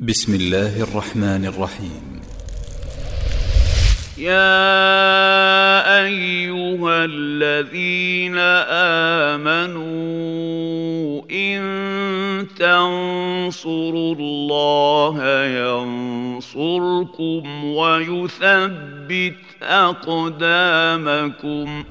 بسم الله الرحمن الرحيم. يا أيها الذين آمنوا إن تنصروا الله ينصركم ويثبت أقدامكم.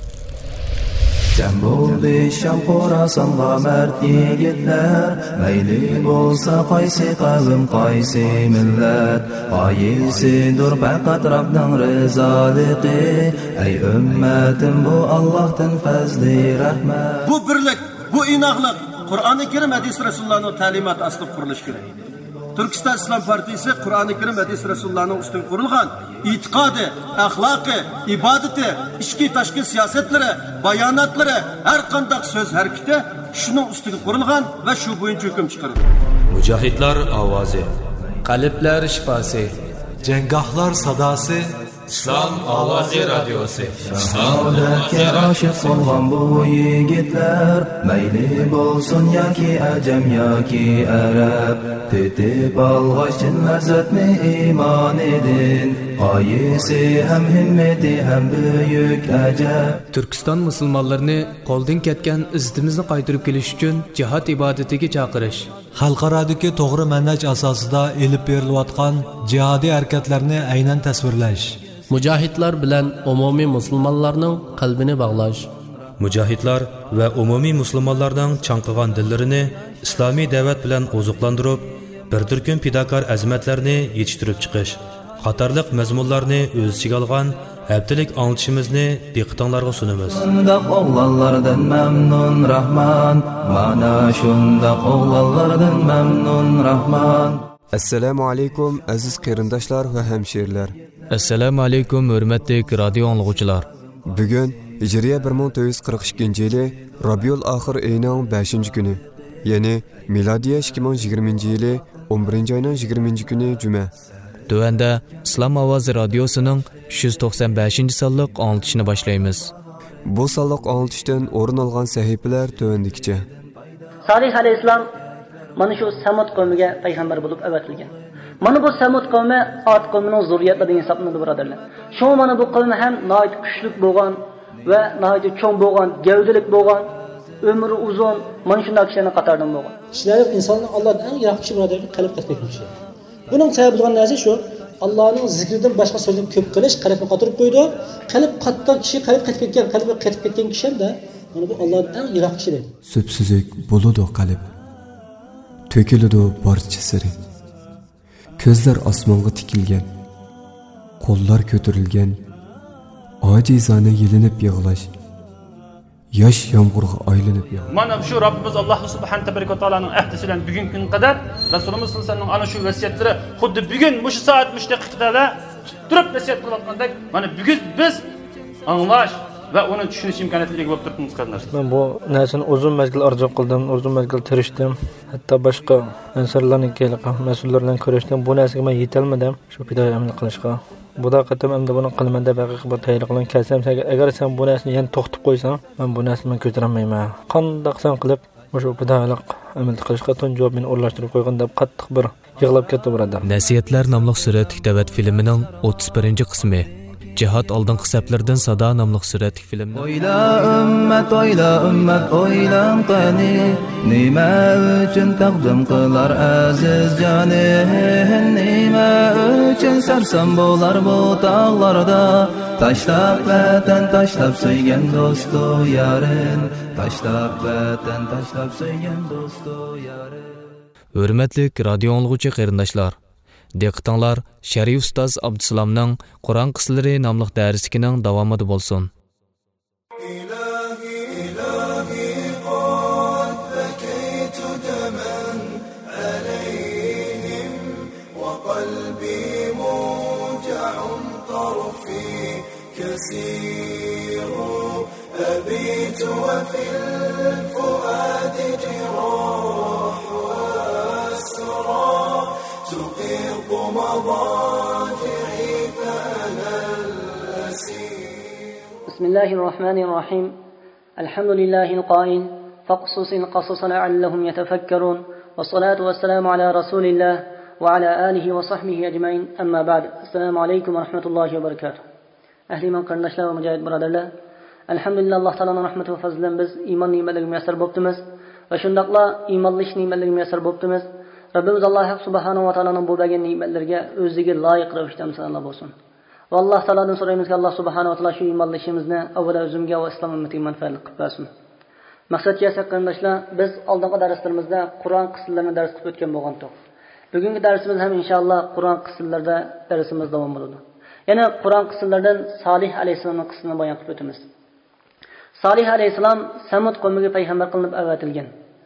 Cem buldu Şam Xorasanğa mert yigitler, mayli bo'lsa qaysi qavm qaysi millat, qaysidir faqat Rabbning rizoligi. Ey ummatim, bu Allohdan fazli rahmat. Bu birlik, bu inoqlik Qur'oni Karim hadis Rasulullohning ta'limoti asli qurilishi kerak. Turkiston Islom partiyasi Qur'oni Karim hadis Rasulullohning ustidan qurilgan e'tiqodi, axloqi, ibodati, ichki tashqi siyosatlari, bayonotlari, har qanday so'z harakati shuning ustiga qurilgan va shu bo'yicha hukm chiqarilgan. Mujohidlar ovozi, qalblar shifosi, janggohlar sadosi, Islom ovozi radiosi. Saodatga oshiq bo'lgan bu yigitlar, mayli bo'lsin yoki ajam yoki arab, tetib olg'achin lazzatni iymon edin, qaysi ham himmati ham buyuk ajab. Turkiston musulmonlarini qo'ldan ketgan izzatimizni qaytarib kelish uchun jihad ibodatiga chaqirish, xalqarodagi to'g'ri manhaj asosida elib berilayotgan jihodiy harakatlarni aynan tasvirlash, mujohidlar bilan umumiy musulmonlarning qalbini bog'lash, mujohidlar va umumiy musulmonlarning chanqigan dillarini islomiy da'vat bilan oziqlantirib, bir turkum fidokor azmatlarni yetishtirib chiqish qatorliq mazmunlarni o'z ichiga olgan haftalik anglitishimizni diqqatingizga sunamiz. Shundoq o'g'lonlardan mamnun Rahman, mana shundoq o'g'lonlardan mamnun Rahman. Assalomu alaykum aziz qarindoshlar va hamshirlar. Assalomu alaykum hurmatli radio anglag'uvchilar. Bugun Hijriya 1442-yili Rabiul Oxir oyining 5-kuni, ya'ni milodiya 2020-yili 11-oyning 20-kuni juma. Tövəndə İslam Ovozi radiosining 395-sonliq anglitishini boshlaymiz. Bu sonliq anglitishdan o'rin olgan sahifalar tövəndikicha. Salih alayhissalom mana shu Samud qavmiga payg'ambar bo'lib avatilgan. Mana bu Samud qavmi Ad qavmining zurriyatlaridan hisoblanadi, birodarlar. Shu mana bu qavm ham nihoyat kuchli bo'lgan va nihoyat cho'ng bo'lgan, gavdalik bo'lgan, umri uzun, mana shunday kishilarning qatoridan bo'lgan. Kishilar insonning Allohdan eng yaxshi birodarlik qalb qatnashmoqchi. Bunun sababi bo'lgan narsa shu: Allohning zikridan boshqa so'zni ko'p qilish qalbni qotirib qo'ydi. Qalb qatgan kishi, qalb qatib ketgan, qalbi qatib ketgan kishi ham da mana bu Allohdan eng yiroq kishi deydi. Süpsüzük buludu qalb. Tökülüdü barcha siri. Ko'zlar osmonga tikilgan, qo'llar ko'tarilgan, ojizona yelinib yig'lash, yosh yomg'irga aylanib yig'lash. Mana shu Rabbimiz Alloh subhanahu va taolaning ahdi bilan bugungi kun qadar Rasululloh sollallohu alayhi vasallamning ana shu vasiyatlari xuddi bugun mush soat mush daqiqada turib vasiyat qilayotgandek, mana bugun biz anglash va uni tushunish imkoniyatiga bo'lib turibmiz qardoshlar. Men bu narsani uzun mezgil orzu qildim, uzun mezgil tirishdim. Hatto boshqa insonlarning mas'ullardan ko'rishdim. Bu narsaga men yetolmadim, shu fidoyi amal qilishga. Bu daqiqada endi buni qilaman deb haqiqiy tayyor qilgan kalsam, agar sen bu narsani yana to'xtatib qo'ysang, men bu narsani men ko'tarolmayman. Qanday qilsam qilib, shu fidoyilik amal qilishga to'njob meni o'rlashtirib qo'ygan deb qattiq bir yig'lab ketdi burada. Nasiyatlar nomli suratli davat filmining 31-qismi. Jihad oldingi hisoblardan Sado nomli suratli filmni. Oyla ummat, oylan qani, nima uchun taqdim qilar aziz jonin, nima uchun sarson bo'lar bu tog'larda, tashlab vatan, tashlab sevgan do'stu yarin, tashlab vatan, tashlab sevgan do'stu yarin. Hurmatli radio anglag'uvchi qarindoshlar, diqqatinglar Sharif ustoz Abdusalomning Qur'on qislari nomli darsining davomida bo'lsin. بسم الله الرحمن الرحيم. الحمد لله القائل فاقصص القصص لعلهم يتفكرون والصلاة والسلام على رسول الله وعلى آله وصحبه أجمعين أما بعد السلام عليكم ورحمة الله وبركاته أهل من قرنشلا ومجاهد برادرlar Alhamdulillah Allah Ta'ala'nın rahmeti ve fazlinden biz iman nimetlerine müyesser boptumuz ve şundakla imanlı iş nimetlerine müyesser boptumuz. Rabbimiz Allah Subhanahu ve Ta'ala'nın bu bergen nimetlerine özüge layık ravişten sallallahu olsun. Ve Allah Ta'ala'dan sorayımız ki Allah Subhanahu ve Ta'ala şu imanlı işimizni evvela özümge ve İslam ümmetiga manfaatli qilib bersin. Maqsad esa qarindashlar biz oldingi darslarimizda Qur'on qismlarini dars qilib o'tgan bo'lgandik. Bugungi darsimiz ham inshaalloh Qur'on qismlarida darsimiz davom bo'ladi. Yana Qur'on qismlaridan Salih alayhisolamning qissasini bayon qilib o'tamiz. Salih alayhisalom Samud qavmiga payg'ambar qilinib avatilgan.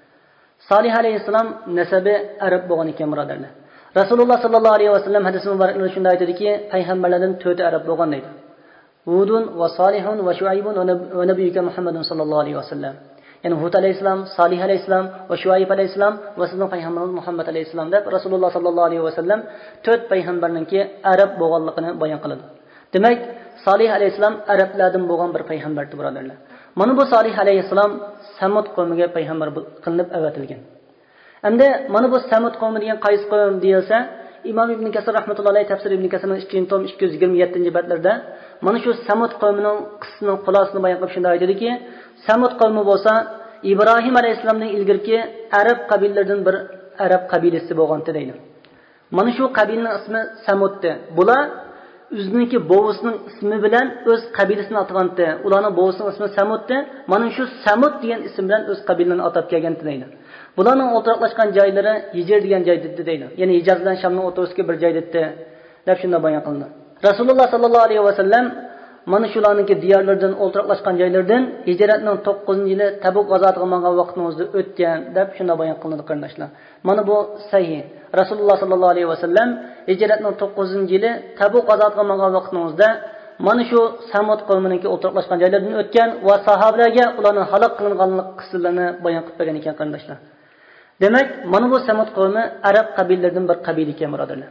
Salih alayhisalom nasabi arab bo'lgan ekan birodarlar. Rasululloh sallallohu alayhi vasallam hadis muboraklarida shunday aytadiki, payg'ambarlardan 4 arab bo'lgan deydi. Hudun va Salihun va Shuaybun va nabiyuka Muhammadun sallallohu alayhi vasallam. Yani Hud alayhisalom, Salih alayhisalom va Shuayb alayhisalom va sizning payg'ambarimiz Muhammad alayhisalom deb Rasululloh sallallohu alayhi vasallam 4 payg'ambarninki arab bo'lganligini bayon qiladi. Demak, Salih alayhisalom arablardan bo'lgan bir payg'ambardir birodarlar. Mana bu Salih alayhisalom Samud qavmiga payg'ambar qilinib avatilgan. Endi mana bu Samud qavmi degan qaysi qavm deyilsa, Imom Ibn Kasir rahmatullohi alayhi tafsir Ibn Kasirning 2-tom 227-betlarda mana shu Samud qavmining qissasining xulosasini bayon qilib shunday aytadiki, Samud qavmi bo'lsa İbrahim alayhisalomning ilgirki arab qabilalaridan bir arab qabilasi bo'lgan deydi. Mana shu qabilaning ismi Samuddi. Bular o'ziniki bovisining ismi bilan o'z qabilasini atagandi. Ularning bovisining ismi Samuddi. Mana shu Samud degan ism bilan o'z qabilaini atab kelgan deydi. Bularning o'tiraqlashgan joylari Hijr degan joyda deydi. Ya'ni Hijaz bilan Shamning o'rtasidagi bir joyda deb shunday bayon qilindi. Rasululloh sallallohu alayhi vasallam mana shularningki diyorlardan o'tiraqlashgan joylardan hijratning 9-yili Tabuk g'azotiga borgan vaqtimizda o'tgan deb shunday bayon qilindi qarindoshlar. Mana bu sahih. Rasululloh sallallohu alayhi vasallam hijratning 9-yili Tabuk g'azotiga borgan vaqtimizda mana shu Samud qavminingki o'tiraqlashgan joylardan o'tgan va sahobalarga ularning halok qilinganlik qissalarini bayon qilib bergan ekan qarindoshlar. Demak, mana bu Samud qavmi arab qabilalaridan bir qabila ekan birodarlar.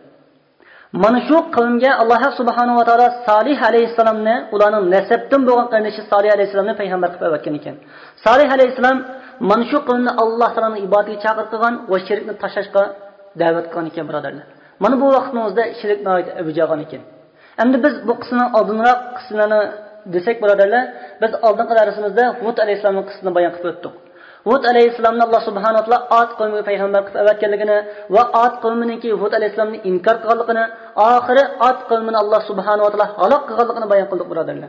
Mana shu qavmga Alloh subhanahu va taolo Salih alayhisalomni ularning nasabdan bo'lgan qardoshi Salih alayhisalomni payg'ambar qilib avatgan ekan. Salih alayhisalom mana shu qavmni Alloh taoloning ibodatiga chaqirgan va shirkni tashlashga da'vat qilgan ekan birodarlar. Mana bu vaqtimizda shirkni avjag'an ekan. Endi biz bu qismni oldinroq qismlarni desak birodarlar, biz oldingi darsimizda Hud alayhisalomning qissasini bayon qilib o'tdik. Hud alayhisalomni Alloh subhanahu va taolo Ad qavmiga payg'ambar qilib avatganligini va Ad qavminingki Hud alayhisalomni inkor qilganligini, oxiri Ad qavmini Alloh subhanahu va taolo halok qilganligini bayon qildik birodarlar.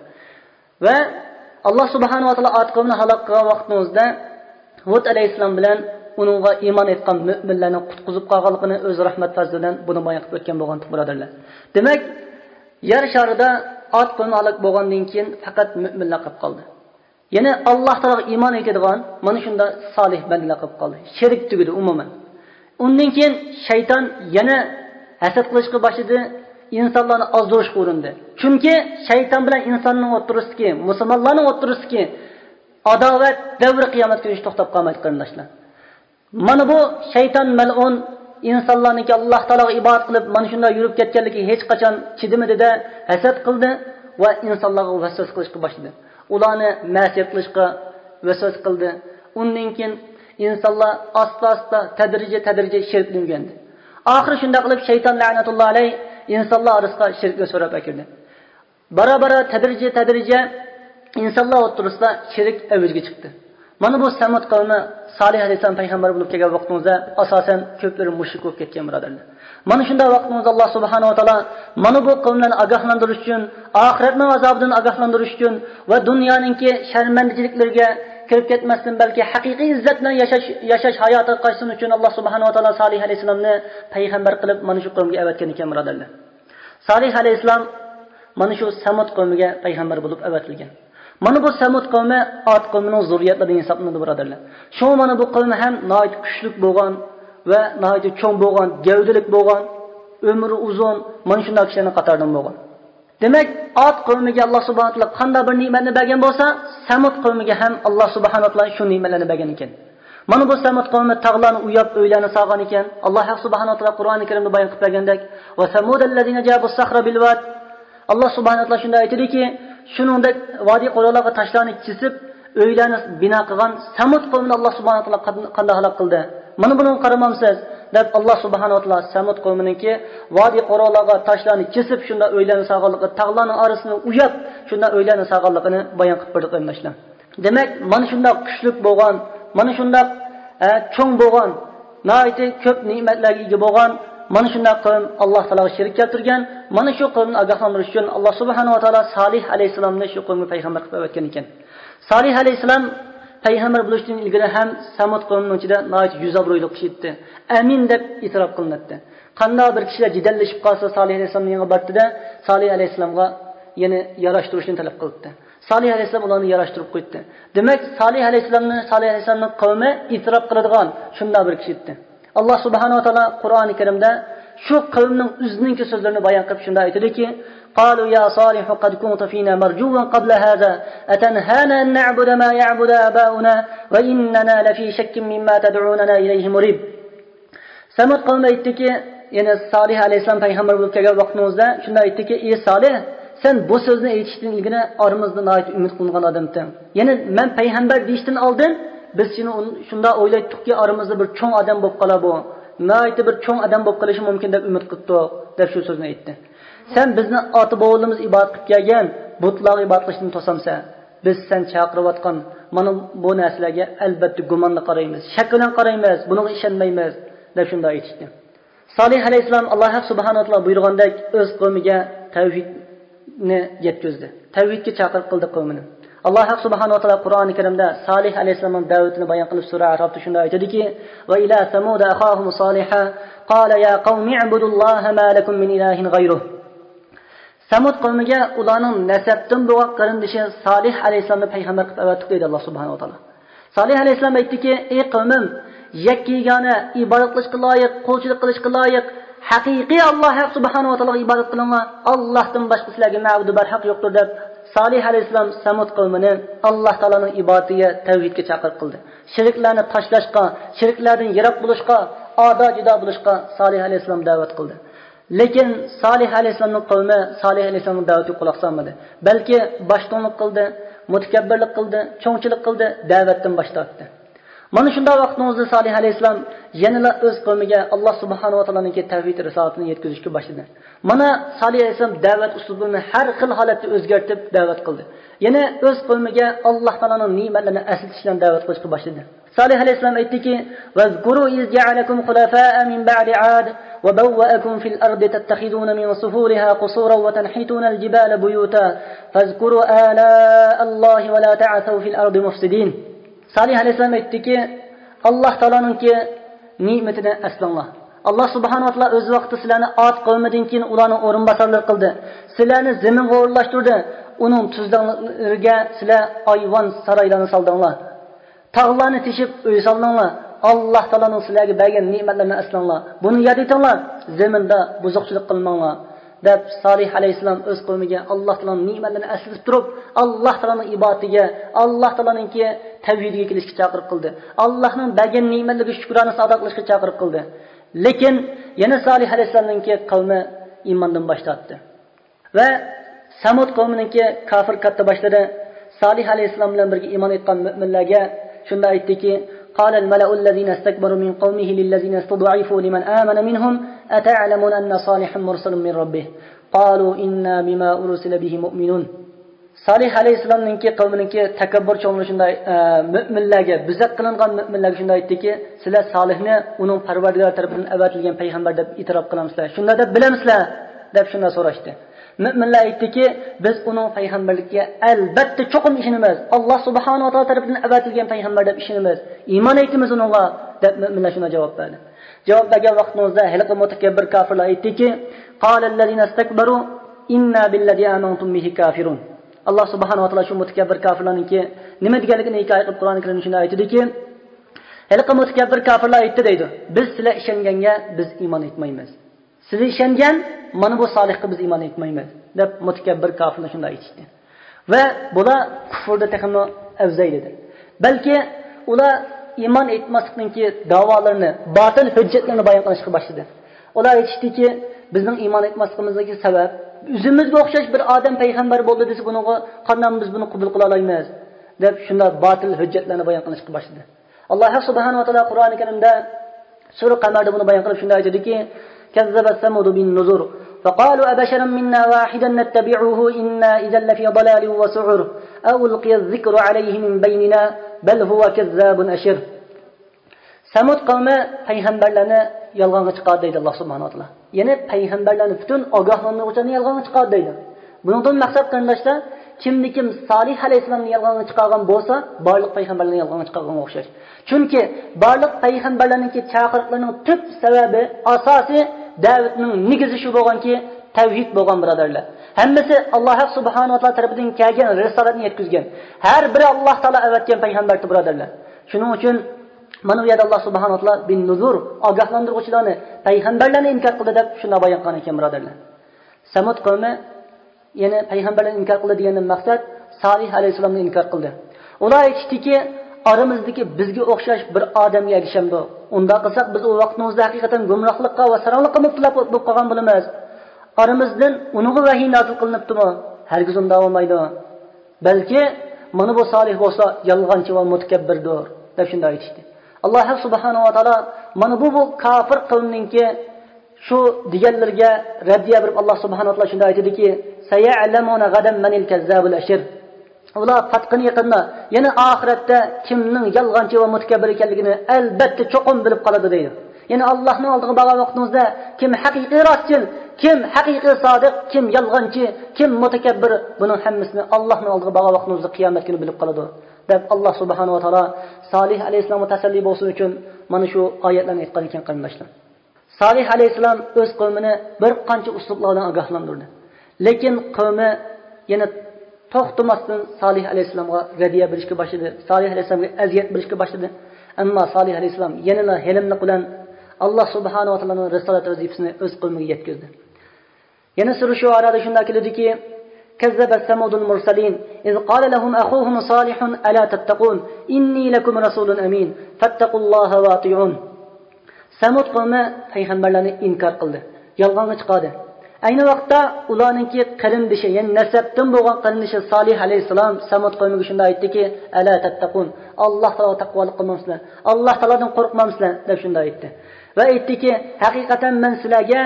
Va Alloh subhanahu va taolo Ad qavmini halok qilgan vaqtimizda Hud alayhisalom bilan uningga iymon etgan mu'minlarni qutqizib qolganligini o'z rahmat fazlidan buni bayon qilib o'tgan bo'lgandik birodarlar. Demak, yer sharida Ad qavmi halok bo'lgandan keyin faqat mu'minlar qolib qoldi. Yana Alloh taologa iymon etadigan mana shunda solih bandalar qilib qoldi. Shirk tugidi umuman. Undan keyin shayton yana hasad qilishga boshladi, insonlarni ozdirishga urindi. Chunki shayton bilan insonning o'tirisidagi, musulmonlarning o'tirisidagi adovat davri qiyomat kuniga to'xtab qolmaydi qarindoshlar. Mana bu shayton mal'un insonlarniki Alloh taologa ibodat qilib mana shunda yurib ketganligi hech qachon chidamadi-da, hasad qildi va insonlarga vasvas qilishga boshladi. Ularni ma'siyat qilishga vasvas qildi. Undan keyin insonlar asta-asta tadrijiy shirkni o'rgandi. Oxiri shunda qilib shayton la'natullohi alayh insonlar orasida shirkni so'rab akirdi. Bara tadrijiy insonlar o'rtasida shirk avjga chiqdi. Mana bu Samud qavmi Salih alayhisalom payg'ambar bo'lib kelgan vaqtimizda asosan ko'plari mushrik bo'lib ketgan birodarlar. Mana shunday vaqtimizda Alloh subhanahu va taolo mana bu qavmlarni ogohlantirish uchun, oxiratning azobidan ogohlantirish uchun va dunyoninki sharmandachiliklariga kirib ketmasdan balki haqiqiy izzat bilan yashash hayoti qaysin uchun Alloh subhanahu va taolo Salih alayhisalomni payg'ambar qilib mana shu qavmga avatgan ekan birodarlar. Salih alayhisalom mana shu Samud qavmiga payg'ambar bo'lib avatilgan. Mana bu Samud qavmi Ad qavmining zurriyatlaridan hisoblanadi birodarlar. Shu mana bu qavmi ham nihoyat kuchli bo'lgan va nihoyat cho'ng bo'lgan, gavdalik bo'lgan, umri uzun, mana shunday kishilarning qatoridan bo'lgan. Demak, Ad qavmiga Alloh subhanahu va taolo qanday bir ne'matni bergan bo'lsa, Samud qavmiga ham Alloh subhanahu va taolo shu ne'matlarni bergan ekan. Mana bu Samud qavmi tog'larni uyab, uylarni sog'gan ekan. Alloh subhanahu va taolo Qur'oni Karimda bayon qilib bergandek, va samudallazina jabu sakhra bil wad. Alloh subhanahu va taolo shunday aytadiki, shuningdek vodiy qo'rg'onlarga tashlarni chizib, uylarni bino qilgan Samud qavmini Alloh subhanahu va taolo qanday halok qildi. Mana buni qaramamsiz. deb Alloh subhanahu va taolo Samud qavminingki vodiy qo'roqlarga toshlarni kesib shunda o'ylarni sog'anligi, tog'larning orasini uyab shunda o'ylarni sog'anligini bayon qilib berdik qarindoshlar. Demak, mana shunda kuchlik bo'lgan, mana shunda cho'ng bo'lgan, nihoyatda ko'p ne'matlarga ega bo'lgan mana shunday qavm Alloh taologa shirik keltirgan. Mana shu qavmni ogohlantirish uchun Alloh subhanahu va taolo Salih alayhisalomni shu qavmga payg'ambar qilib o'tgan ekan. Salih alayhisalom payg'ambar bo'lishdan ilgari ham Samud qavmining ichida nihoyat yuzobro'ylik kishi edi. Amin deb e'tirof qilinadi. Qanday bir kishilar jidallashib qolsa Salih alayhisalomning yangi bortida Salih alayhisalomga yana yarashtirishni talab qildi. Salih alayhisalom ularni yarashtirib qo'ydi. Demak, Salih alayhisalomning qavmi e'tirof qiladigan shunday bir kishi edi. Allah subhanahu wa ta'ala Qur'oni Karimda shu qavmning o'zining so'zlarini bayon qilib shunday aytadiki: "Qalu ya Salih qad kunta fina marjuwan qabla hadha atanhana an na'budu ma ya'budu aba'una wa innana la fi shakkin mimma tad'unana ilayhi murib." Samud qavmi aytdiki, ya'ni Salih alayhisalom payg'ambar bo'lib kelgan vaqtimizda shunday aytdiki: "Ey Salih, sen bu so'zni aytishdan ilgari oramizda nihoyat umid qilgan odamsan. Ya'ni men payg'ambar deyishdan oldin biz shunda o'ylaytdikki, aramizda bir cho'ng odam bo'lib qolar bu. Nihoyat bir cho'ng odam bo'lib qolishi mumkin deb umid qildik" deb shu so'zni aytdi. Sen bizni ota-bobolarimiz ibodat qilib kelgan butlarga ibodat qilishni to'samsa, biz sen chaqirayotgan mana bu narsalarga albatta gumonla qaraymiz, shak bilan qaraymiz, bunga ishonmaymiz deb shunday aytdi. Salih alayhisalom Alloh subhanahu va taolo buyurgandek o'z qavmiga tavhidni yetkazdi. Tavhidga chaqirib qildi qavmini. Allah subhanahu wa ta'ala Qur'oni Karimda Salih alayhisalomning da'vatini bayon qilib sura Arafda shunday aytadiki: "Va ila samud akhahum Salihha qala ya qaumi ibudullaha ma lakum min ilahin ghayruh." Samud qavmiga ularning nasabdan bo'lgan qarindoshi Salih alayhisalomni payg'ambar qilib avatdik dedi Alloh subhanahu wa ta'ala. Salih alayhisalom aytdiki: "Ey qavmim, yakkigona ibodat qilishga loyiq, qo'lchilik qilishga loyiq haqiqiy Alloh subhanahu wa ta'ala ibodat qilinglar. Allohdan boshqa sizlarga ma'bud bar haq yo'qdir" deb Salih alayhisalom Samud qavmini Alloh taolaning ibodatiga, tavhidga chaqirib qildi. Shirklarni tashlashga, shirklardan yiroq bo'lishga, oda judo bo'lishga Salih alayhisalom da'vat qildi. Lekin Salih alayhisalomning qavmi Salih alayhisalomning da'vatiga quloq solmadi. Balki boshtonlik qildi, mutakabbirlik qildi, cho'ngchilik qildi, da'vatdan bosh tortdi. Mana shunday vaqtimizda Salih alayhisalom yana o'z qavmiga Alloh subhanahu va taoloning tavhid risolatini yetkazishga boshladi. Mana Salih alayhisalom da'vat uslubini har xil holatda o'zgartirib da'vat qildi. Yana o'z qavmiga Alloh taoloning ne'matlarini aslatishdan da'vat qilishga boshladi. Salih alayhisalom aytdiki: "Vazkuru iz ja'alakum khulafa'a min ba'di 'ad wa bawwa'akum fil ardi tattakhiduna min suhuriha qusuran wa tanhituna al-jibala buyuta fazkuru ala Allohi wa la ta'thaw fil ardi mufsidin." Salih alayhisalom aytdiki, Alloh taoloning ne'matini aslanglar. Alloh subhanahu va taolo o'z vaqtida sizlarni Ad qavmidan keyin ularning o'rinbosarlari qildi. Sizlarni zaminga o'rlashtirdi. Uning tuzlariga sizlar ayvon saroylarni soldinglar. Tog'larni teshib uy soldinglar. Alloh taoloning sizlarga bergan ne'matlarini aslanglar. Buni yod etinglar. Zaminda buzuqchilik qilmanglar. deb Salih alayhisalom o'z qavmiga Alloh taoloning ne'matlarini aslatib turib, Alloh taoloning ibodatiga, Alloh taoloning tavhidiga kelishga chaqirib qildi. Allohning bergan ne'matlariga shukrona ado qilishga chaqirib qildi. Lekin yana Salih alayhisalomning qavmi iymondan bosh tortdi. Va Samud qavmining kofir katta boshlari Salih alayhisalom bilan birga iymon etgan mu'minlarga shunda aytdiki: قال الملأ الذين استكبروا من قومه للذين استضعفوا لمن آمن منهم أتعلمون أن صالحا مرسل من ربه قالوا إنا بما أرسل به مؤمنون. Salih alayhisalomning qavmining takabbur cho'milishida mu'minlarga, bizak qilingan mu'minlarga shunday aytdiki: "Sizlar Salihni uning Parvardigor tomonidan avatilgan payg'ambar deb e'tirof qilamsizlar. Shunda deb bilamsizlar?" deb shunda so'rashdi. Mu'minlar aytdiki: "Biz uning payg'ambarligiga albatta cho'qim ishonamiz. Alloh subhanahu va taolo tomonidan avatilgan payg'ambar deb ishonamiz. Iymon aytamiz uningga" deb mu'minlar shuna javob berdi. Javob bergan vaqtimizda halqa mutakabbir kofirlar aytdiki: "Qala allazina istakbaru inna billazi amantum bihi kafirun." Alloh subhanahu va taolo shu mutakabbir kofirlarning nima deganligini hikoya qilib Qur'on Karimda shunday aytadiki: "Halqa mutakabbir kofirlar aytdi deydi: Biz sizlar ishonganga biz iymon etmaymiz. Siz ishongan mana bu Salihga biz iymon etmaymiz" deb mutakabbir kofirlar shunday aytishdi. Va bular kufrda texmo afzal edi. Balki ular iymon etmaslikning da'volarini, batil hujjatlarini bayon qilishga boshladi. Ular aytishdiki: "Bizning iymon etmasligimizdagi sabab o'zimizga o'xshash bir odam payg'ambar bo'ldi desa, buningga qanday biz buni qabul qila olmaymiz" deb shunday batil hujjatlarni bayon qilishga boshladi. Alloh subhanahu va taolo Qur'oni Karimda Sura Qamarda buni bayon qilib shunday aytadiki: "Kazzabat Samud bin nuzur فقالوا أبشرا منا واحدا نتبعه إنا إذا لفي ضلال وسعر أو ألقي الذكر عليه من بيننا بل هو كذاب أشر." Samud qavmi payg'ambarlarni yolg'onga chiqardi deydi Alloh subhanahu va taolo. Ya'ni payg'ambarlarni butun ogohlantiruvchilarni yolg'onga chiqardi deydi. Bundan maqsad qarindoshlar, kim Salih alayhisalomni yolg'onga chiqargan bo'lsa, barliq payg'ambarlarni yolg'onga chiqarganga o'xshash. Chunki barliq payg'ambarlarning chaqiriqlarining tub sababi, asosiy da'vatning negizi shu bo'lganki, tavhid bo'lgan birodarlar. Hammasi Alloh subhanahu va taolo tarafidan kelgan risolatni yetkazgan. Har biri Alloh taolo avatgan payg'ambardir birodarlar. Shuning uchun mana bu yerda Alloh subhanahu va taolo bin nuzur ogohlantiruvchilarni payg'ambarlarni inkor qildi deb shuni bayon qilgan ekan birodarlar. Samud qavmi yana payg'ambarlarni inkor qildi degandan maqsad Salih alayhisalomni inkor qildi. Ular aytishdiki, oramizdagi bizga o'xshash bir odamga ergashamdi. Unda qilsak biz u vaqtimizda haqiqatan gumrohlikqa va saronlikqa mubtalo bo'lib qolgan bo'lamiz. Aramizdan uning vahiy nozil qilinibdimi? Hargiz unda bo'lmaydi. Balki mana bu Salih bo'lsa yolg'onchi va mutakabbirdir deb shunday aytishdi. Alloh subhanahu va taolo mana bu kofir qavmningki shu deganlarga raddiya berib Alloh subhanahu va taolo shunday aytadiki: "Sayalamuna gadan manil kazzabul ashir." Ular fatqini yaqinda, yana oxiratda kimning yolg'onchi va mutakabbir ekanligini albatta cho'qim bilib qoladi deydi. Ya'ni Allohning oldiga borgan vaqtimizda kim haqiqiy rostchil, kim haqiqiy sodiq, kim yolg'onchi, kim mutakabbir, buning hammasini Allohning oldiga borgan vaqtimizda qiyomat kuni bilib qoladi deb Alloh subhanahu va taolo Salih alayhisalomga tasalli bo'lsin uchun mana shu oyatlarni aytgan ekan qarindoshlar. Salih alayhisalom o'z qavmini bir qancha uslublardan ogohlantirdi. Lekin qavmi yana to'xtamasdan Salih alayhisalomga radiya berishga boshladi. Salih alayhisalomga aziyat berishga boshladi. Ammo Salih alayhisalom yana hilimlik bilan Alloh subhanahu va taoloning risolat vazifasini o'z qavmiga yetkazdi. Yana sura shu orada shunday keladiki: "Kazzabat Samudul mursalin iz qala lahum akhuhum Salihun ala tattaqun inni lakum rasulun amin fattaqulloha va ati'un." Samud qavmi payg'ambarlarni inkor qildi, yolg'onga chiqardi. Ayni vaqtda ularningki qarindishi, ya'ni nasabdan bo'lgan qarindishi Salih alayhisalom Samud qavmiga shunday aytdiki: "Ala tattaqun." Alloh taolo taqvolik qilmamsizlar, Alloh taolodan qo'rqmamsizlar deb shunday aytdi. Va aytdiki, haqiqatan men sizlarga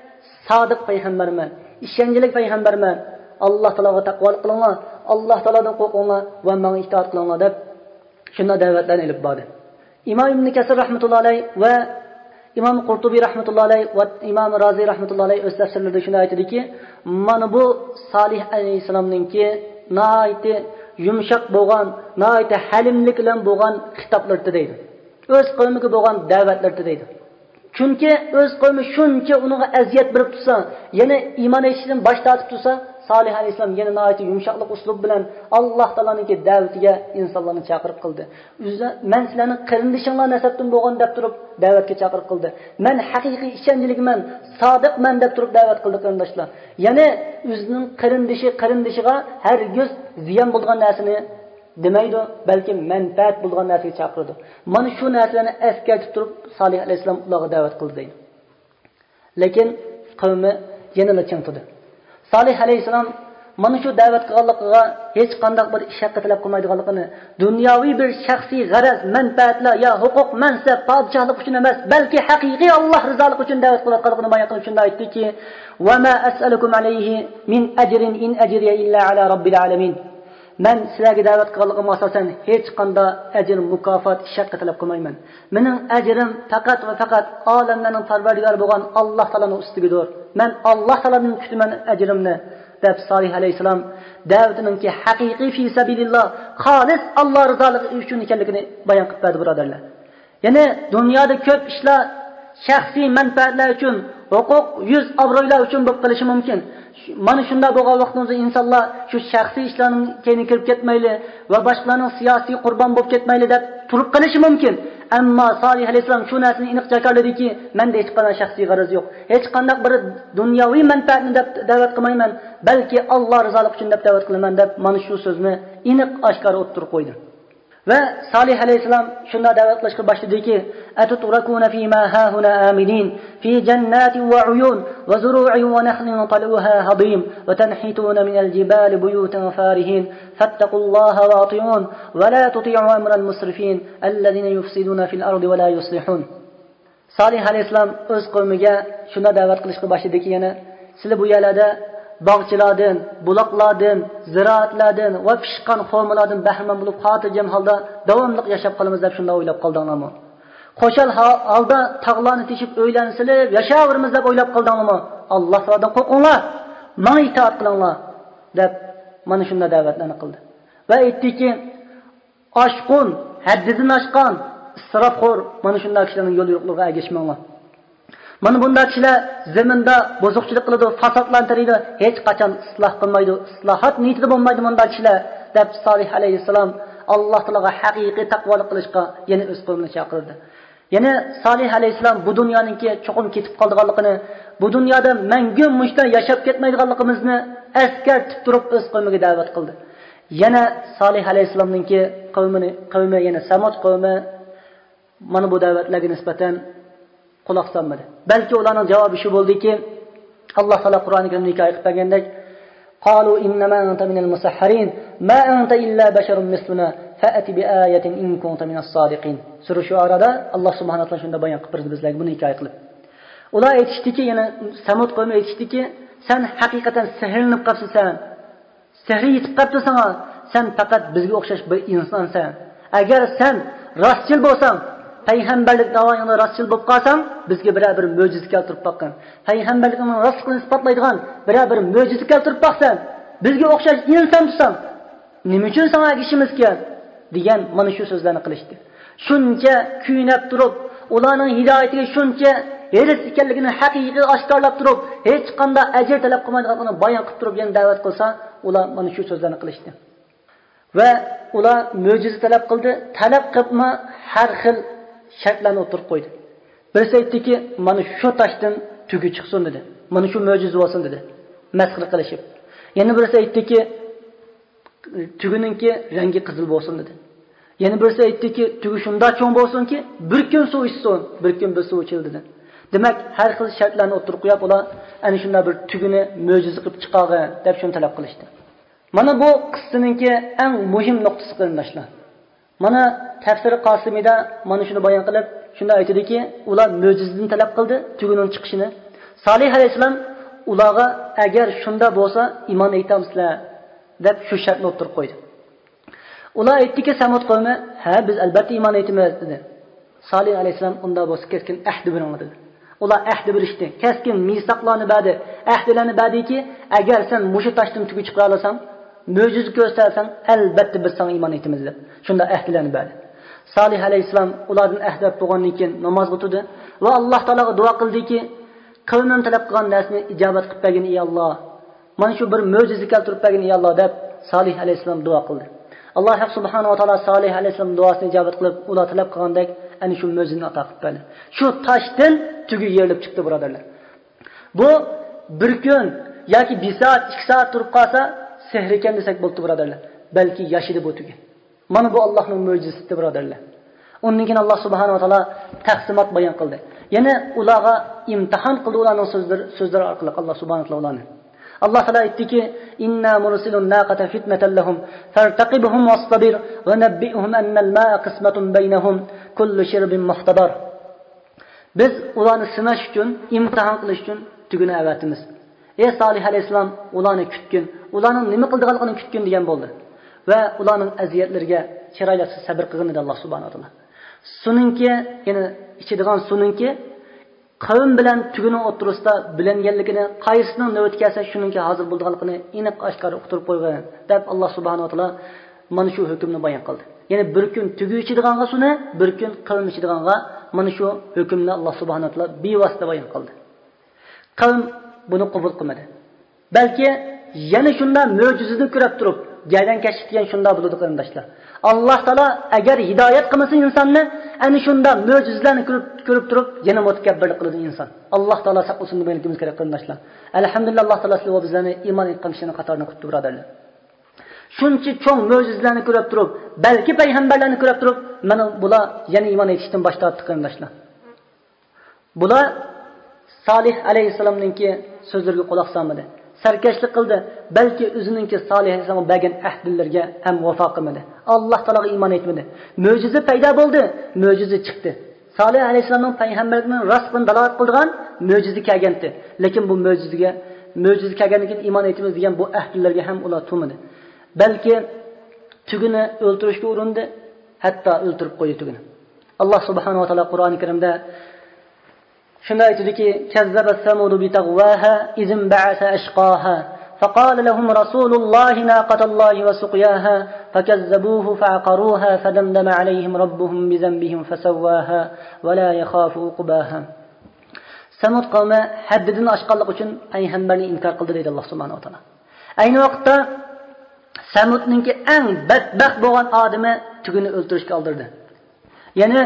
sodiq payg'ambarman, ishonchli payg'ambarman. Alloh taologa taqvolik qilinglar, Alloh taolodan qo'rqinglar va menga itoat qilinglar deb shunday da'vatlarni ilib bordi. Imom Ibn Kasir rahmatullohi alayhi va Imom Qurtubiy rahmatullohi alayhi va Imom Roziy rahmatullohi alayhi o'z tafsirlarida shunday aytadiki, mana bu Salih alayhisalomningki nihoyat yumshoq bo'lgan, nihoyat halimlik bilan bo'lgan xitoblardir deydi. O'z qavmiga bo'lgan da'vatlardir deydi. Chunki o'z qavmi shuncha unga aziyat berib tursa, yana iymon etishdan bosh tortib tursa, Salih alayhisalom yana nihoyat yumshoqlik uslub bilan Alloh taoloning da'vatiga insonlarni chaqirib qildi. Men sizlarning qarindishinglar nasabdan bo'lgan deb turib da'vatga chaqirib qildi. Men haqiqiy ishonchliman, sodiqman deb turib da'vat qildi qarindoshlar. Yana o'zining qarindishiga hargiz ziyon bo'lgan narsani demaydi, balki manfaat bo'lgan narsaga chaqirdi. Mana shu narsalarni eslatib turib Salih alayhisalom ularga da'vat qildi deydi. Lekin qavmi yana chintidi. Salih alayhisalom mana shu da'vat qilganligiga hech qanday bir ish haqqa talab qilmaydiganligini, dunyoviy bir shaxsiy g'araz, manfaatlar yo huquq, mansab, podshohlik uchun emas, balki haqiqiy Alloh rizoligi uchun da'vat qilayotganligini bayon qilib shunday aytdiki: "Va ma as'alukum alayhi min ajrin in ajriya illa ala robbil alamin." Men sizlarga da'vat qilganligim asosan hech qanday ajr, mukofot, ish haqqa talab qilmayman. Mening ajrim faqat va faqat olamlarning parvardigori bo'lgan Alloh taoloning ustigidir. Men Alloh taolodan kutaman ajrimni deb Salih alayhisalom da'vatiningki haqiqiy fi sabilillah, xolis Alloh rizoligi uchun ekanligini bayon qilib berdi birodarlar. Ya'ni dunyoda ko'p ishlar shaxsiy manfaatlar uchun, huquq, yuz obro'lar uchun bo'lib qilishi mumkin. Mana shunda bo'lgan vaqtimizda insonlar shu shaxsiy ishlarning keyini kirib ketmayli va boshqalarning siyosiy qurbon bo'lib ketmayli deb turib qilishi mumkin. Ammo Salih alayhisalom shu narsani aniq jakarladiki, menda hech qanday shaxsiy g'araz yo'q. Hech qanday bir dunyoviy manfaatni deb da'vat qilmayman, balki Alloh rizoligi uchun deb da'vat qilaman deb mana shu so'zni aniq oshkora o'ttirib qo'ydi. Va Salih alayhisalom shunda da'vat qilishga boshladi-ki: "Atutrakuna fi ma hahuna aminin fi jannatin wa uyun wa zuru'in wa nakhlin tal'uha hadim wa tanhituna min al-jibali buyutan farihin fattaqullaha wa ati'un wa la tuti'u amra al-musrifin alladhina yufsiduna fil ardi wa la yuslihun." Salih alayhissalom o'z qavmiga shuna da'vat qilishga boshladi-ki, yana sizlar bu yerlarda bog'chilardan, buloqlardan, ziroatlardan va pishqan xurmolardan bahramand bo'lib, xotirjam holda davomli yashab qolamiz deb shunda o'ylab qoldinglarmi? Qo'shal holda tog'larni teshib o'ylansilib yashayveramiz deb o'ylab qoldinglarmi? Alloh taolodan qo'rqinglar, menga itoat qilinglar deb mana shunda da'vatlarni qildi. Va aytdiki, oshqun, haddidan oshgan, isrofxo'r mana shunday kishilarning yo'l yo'qligiga ergashmanglar. Mana bunday kishilar zaminda buzuqchilik qiladi, fasodlantiradi, hech qachon isloh qilmaydi, islohot niyatida bo'lmaydi bunday kishilar deb Solih alayhissalom Alloh taologa haqiqiy taqvolik qilishga yana o'z qavmini chaqirdi. Yana Solih alayhissalom bu dunyoninki cho'qim ketib qolganligini, bu dunyoda mangu mushta yashab ketmaydiganligimizni eskartib turib o'z qavmiga da'vat qildi. Yana Solih alayhissalomninki qavmi yana Samud qavmi mana bu da'vatlarga nisbatan quloq solmadi. Balki ularning javobi shu bo'ldiki, Alloh taolo Qur'oni Karimda hikoya qilib bergandek, qalu innama anta minal musahharin ma anta illa basharun misluna fa'ati bi ayatin in kunta minas sadiqin. Sura Shu'arada Alloh subhanahu va taolo shunda bayon qilib berdi bizlarga buni hikoya qilib. Ular aytishdiki, yana Samud qavmi aytishdiki, sen haqiqatan sehrlanib qolibsan. Sehri yetib qolibdi sana. Sen faqat bizga o'xshash bir insonsan. Agar sen rostchil bo'lsang, payg'ambarlik da'voyingda rostchil bo'lib qolsang, bizga bir mo'jiza keltirib boqqan. Payg'ambarlikning rostligini isbotlaydigan bir mo'jiza keltirib boqsan, bizga o'xshash inson tutsang, nima uchun senga ishimiz kerak degan mana shu so'zlarni qilishdi. Shuncha kuynab turib, ularning hidoyatiga shuncha eris ekanligini haqiqiy oshkorlab turib, hech qanday ajr talab qilmaydiganini bayon qilib turib, yana da'vat qilsa, ular mana shu so'zlarni qilishdi. Va ular mo'jiza talab qildi, talab qilma har xil shartlarni o'tirib qo'ydi. Birisi aytdiki, mana shu toshdan tugi chiqsin dedi. Mana shu mo'jiza bo'lsin dedi. Masxara qilishib. Yana birisi aytdiki, tugininki rangi qizil bo'lsin dedi. Yana birisi aytdiki, tugi shunda cho'ng bo'lsinki, bir kun suv ichsin, bir kun bir suv ichildi dedi. Demak, har xil shartlarni o'tirib qo'yib, ular ana shunday bir tugini mo'jiza qilib chiqargan deb shuni talab qilishdi. Mana bu qissaninki eng muhim nuqtasi qarindoshlar. Mana tafsir Qosimida mana shuni bayon qilib, shunda aytadiki, ular mo'jizadan talab qildi, tugining chiqishini. Solih alayhissalom ularga agar shunda bo'lsa, iymon aytamsizlar deb shu shartni o'tirib qo'ydi. Ular aytdiki, Samud qavmi, "Ha, biz albatta iymon aytamiz" dedi. Solih alayhissalom unda bo'lsa keskin ahd beradi dedi. Ular ahd berishdi. Keskin misoqlarni berdi. Ahdlarni berdiki, agar sen mushu toshdan tugi chiqara olasan, mo'jiza ko'rsatsan, albatta biz senga iymon aytamiz deb. Shunda ahdlarni berdi. Solih alayhissalom ulardan ahdab bo'lgandan keyin namoz o'qidi va Alloh taologa duo qildiki, qavmim talab qilgan narsani ijobat qilib bergin ey Alloh. Mana shu bir mo'jiza keltirib bergin ey Alloh deb Solih alayhissalom duo qildi. Alloh subhanahu va taolo Solih alayhissalom duosini ijobat qilib, ular talab qilgandek ana shu mo'jizani ato qilib berdi. Shu toshdan tugi yerilib chiqdi, birodarlar. Bu bir kun yoki 1 soat, 2 soat turib qolsa, sehr ekan desak bo'ldi, birodarlar. Balki yashidi bu tugi. Mana bu Allohning mo'jizasidir, birodarlar. Undan keyin Alloh subhanahu va taolo taqsimot bayon qildi. Yana ularga imtihon qildi, ularning so'zlari orqali Alloh subhanahu va taolo. Allah Teala aytdiki, "İnna mursilun naqata fitnatan lahum, fartaqibhum wastabir wa nabbi'hum anna al-ma'a qismatun baynahum, kullu shirbin muhtadar." Biz ularni sinash uchun, imtihon qilish uchun tuguni avatimiz. Ey Solih alayhissalom, ularni kutgin, ularning nima qilganligini kutgin degan bo'ldi. Va ularning aziyatlariga chiroyli sabr qilgin dedi Alloh subhanahu va taolo. Suningki, ya'ni ichidigan suningki qavm bilan tuguni o'tirisida bilinganligini, qaysisining navbat kelsa shuningki hozir bo'lganligini aniq oshkor uqtirib qo'ygan deb Alloh subhanahu va taolo mana shu hukmni bayon qildi. Ya'ni bir kun tugi ichidiganga suni, bir kun qavm ichidiganga mana shu hukmni Alloh subhanahu va taolo bevosita bayon qildi. Qavm buni qabul qilmadi. Balki yana shunda mo'jizani ko'rib turib, jaydan kashfiyotgan shunda bo'ladi qarindoshlar. Alloh taolo agar hidoyat qilmasa insonni, ana shunda mo'jizalarni ko'rib turib, yana mutakabbirlik qiladi inson. Alloh taolo saqlasin deb aytimiz kerak qarindoshlar. Alhamdulillah, Alloh taolo sizlarga bizlarni iymon etganligini qatorida qildi, birodarlar. Shuncha cho'ng mo'jizalarni ko'rib turib, balki payg'ambarlarni ko'rib turib, mana bular yana iymon etishdan bosh tortdi qarindoshlar. Bular Solih alayhissalomninki so'zlariga quloq solmadi. Sarkashlik qildi, balki o'zininki Solih alayhissalom bergan ahdlarga ham vafo qilmadi. Alloh taologa iymon etmadi. Mo'jiza paydo bo'ldi, mo'jiza chiqdi. Salih alayhissalomning payg'ambarlikni rostdan dalolat qilgan mo'jiza kelgandi. Lekin bu mo'jiza kelgandan keyin iymon etamiz degan bu ahdlarga ham ular to'madi. Balki tuguni o'ltirishga urindi, hatto o'ltirib qo'ydi tuguni. Alloh subhanahu va taolo Qur'oni Karimda shunday aytadiki: "Kazzaba samudu bi tagwaha izin ba'asa ashqaha فقال لهم رسول الله ناقة الله وسقياها فكذبوه فعقروها فدمدم عليهم ربهم بذنبهم فسواها ولا يخاف عقباها." Samud qavmi haddidan oshqanlik uchun payg'ambarni inkor qildi deydi Alloh subhanahu va taolo. Ayni vaqtda Samudningki eng badbaxt bo'lgan odami tuguni o'ltirishga oldirdi. Ya'ni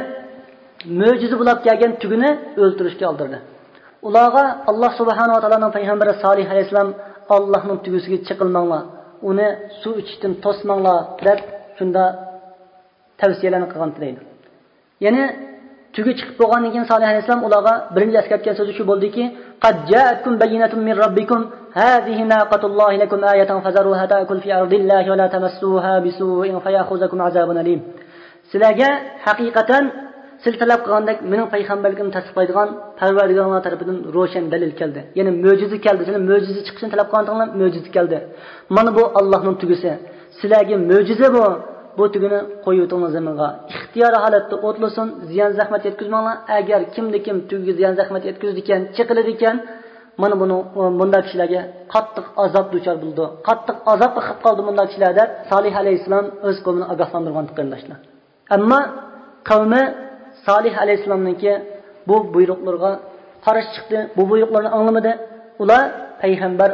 mo'jiza bo'lib kelgan tuguni o'ltirishga oldirdi. Ularga Alloh subhanahu va taoloning payg'ambari Solih alayhisalom Allohning tugusiga chiqilmanglar, uni suv ichishdan to'smanglar deb shunda tavsiyalarni qilgan deydi. Ya'ni tugi chiqib bo'lgandan keyin Solih alayhisalom ularga birinchi eslatgan so'zi shu bo'ldiki: "Qad ja'akum bayyinatun min robbikum, hadhihi naqatullohi lakum ayatan fazaruha ta'kul fi ardillahi va la tamassuha bisu'in fayakhudhukum azabun alim." Sizlarga haqiqatan siz talab qilgandek mening payg'ambarligimni tasdiqlaydigan Parvardigorlar tarafidan ro'shan dalil keldi. Ya'ni mo'jiza keldi. Sizlar mo'jiza chiqishini talab qilgandinglar, mo'jiza keldi. Mana bu Allohning tugisi. Sizlarga mo'jiza bu. Bu tugini qo'yutinglar zaminga. Ixtiyoriy holatda o'tlasin, ziyon zahmat yetkazmanglar. Agar kimda-kim tugiga ziyon zahmat yetkazdi ekan, chiqiladi ekan, mana buni bunday kishilarga qattiq azob duchor bo'ldi. Qattiq azobga qilib qoldi bunday kishilar deb Solih alayhisalom o'z qavmini ogohlantirgan qarindoshlar. Ammo qavmi Salih alayhissalomningki bu buyruqlarga qarshi chiqdi, bu buyruqlarni anglamadi. Ular payg'ambar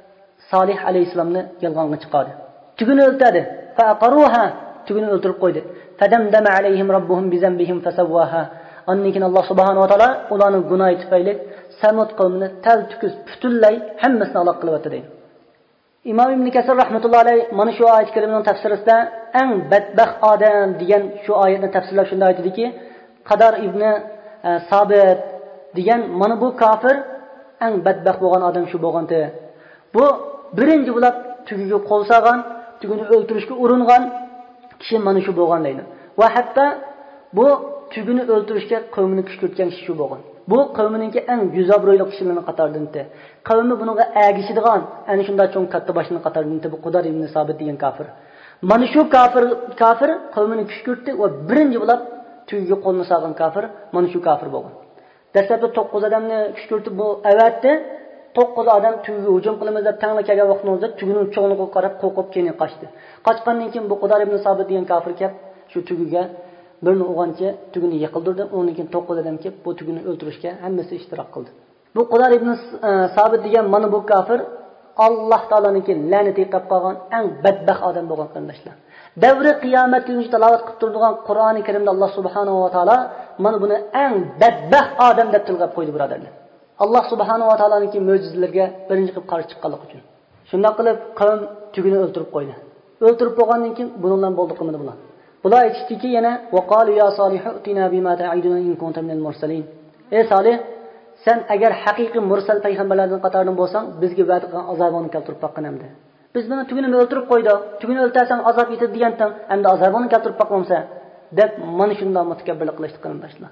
Salih alayhissalomni yolg'onga chiqardi. Tuguni o'ltirdi. Faqaruha, tuguni o'ltirib qo'ydi. Fadamdama alayhim robbuhum bizambihim fasawwaha. Onnikin Alloh subhanahu va taolo ularning gunohi tufayli Samud qavmini tal-tukuz butunlay hammasini halok qilib o'tdi deydi. Imom Ibn Kasir rahmatullohi alayhi mana shu oyat karimaning tafsirida eng badbaxt odam degan shu oyatni tafsirlab shunday aytadiki: Qadar ibn Sabit degan mana bu kafir eng badbaxt bo'lgan odam shu bo'lgandi. Bu birinchi bo'lib tugiga qo'l solgan, tugini o'ltirishga uringan kishi mana shu bo'lgan deydi. Va hatto bu tugini o'ltirishga qavmini kuch ko'rgan kishi shu bo'lgan. Bu qavminingki eng yuzobro'ylik kishilarning qatoridan. Qavmi bunga agishadigan, ana shunday cho'ng katta boshning qatoridan bu Qadar ibn Sabit degan kafir. Mana shu kafir qavmini kuch ko'rdi va birinchi bo'lib tugiga qo'lni solgan kafir mana shu kafir bo'lgan. Dastlabda 9 odamni kuch ko'rtib bu avatdi. 9 odam tugiga hujum qilamiz deb tangla kelgan vaqtimizda tugining cho'ng'iga qarab qo'rqib keyin qochdi. Qochgandan keyin bu Qudar ibn Sabit degan kafir kelib shu tugiga birini o'g'ancha tugini yiqildirdi. Undan keyin 9 odam kelib bu tugini o'ltirishga hammasi ishtirok qildi. Bu Qudar ibn Sabit degan mana bu kafir Alloh taoloningki la'nati qilib qolgan eng badbaxt odam bo'lgan qarindoshlar. Davri qiyomat kunida tilovat qilib turadigan Qur'oni Karimda Alloh subhanahu va taolo mana buni eng badbaxt odam deb tilg'ab qo'ydi birodarlar. Alloh subhanahu va taoloning mo'jizalariga birinchi qilib qarshi chiqqanlik uchun. Shunday qilib qavm tugini o'ltirib qo'ydi. O'ltirib qo'ygandan keyin bundan bo'ldi qilmadi bular. Bular aytishdiki yana vaqalu ya solihu utina bima ta'iduna in kunta minal mursalin. Ey Solih, sen agar haqiqiy mursal payg'ambarlarning qatoridan bo'lsang, bizga va'da qilgan azobini keltirib boqqanamdi. Biz buni tugini o'ltirib qo'ydi. Tugini o'ltirsang azob yetadi degandan, endi azobini keltirib boqmamsa, deb mana shunday mutakabbirlik qilishdi qarindoshlar.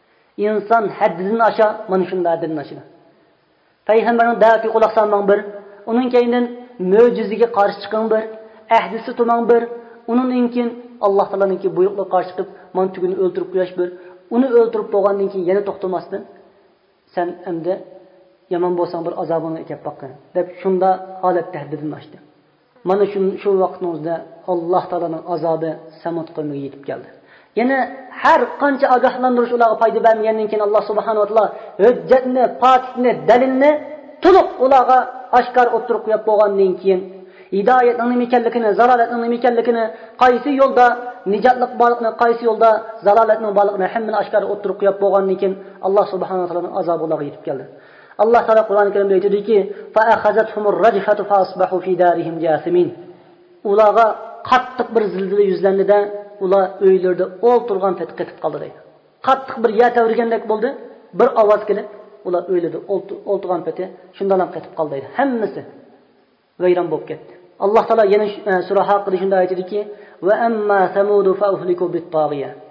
İnsan haddidan aşa mana shunday haddidan oshadi. Payg'ambarning da'vati quloq solmang bir, uning keyinan mo'jizaga qarshi chiqing bir, ahdisi tumang bir, undan keyin Alloh taoloning buyruqlarga qarshi chiqib, mana tugini o'ltirib qo'yish bir, uni o'ltirib bo'lgandan keyin yana to'xtamasdan sen endi yomon bo'lsang bir azobini kelib boqqan deb shunda holatda haddidan oshdi. Mana shu vaqtimizda Alloh taoloning azobi Samud qavmiga yetib keldi. Yana har qancha ogohlantirish ularga foyda bermagandan keyin Alloh subhanahu va taolo hujjatni, pokitni, dalilni to'liq ularga oshkor o'ttirib qo'yib bo'lgandan keyin hidoyatning nima ekanligini, zalolatning nima ekanligini, qaysi yo'lda nijotlik borligini, qaysi yo'lda zalolatning borligini hammani oshkor o'ttirib qo'yib bo'lgandan keyin Alloh subhanahu va taoloning azobi ularga yetib keldi. Alloh taolo Qur'oni Karimda aytadiki: "Fa akhazatuhumur rajfatu fa asbahu fi darihim jasimin." Ularga qattiq bir zilzila yuzlandida ular uylarida o'ltirgan payt qetib qoldi deydi. Qattiq bir yer tavrigandek bo'ldi, bir ovoz kelib, ular uylarida o'ltirgan payt shundan qetib qoldi deydi. Hammasi vayron bo'lib ketdi. Alloh taolo yana sura Haqqida shunday aytadiki: "Va amma samudu fa uhliku bit-taghiya."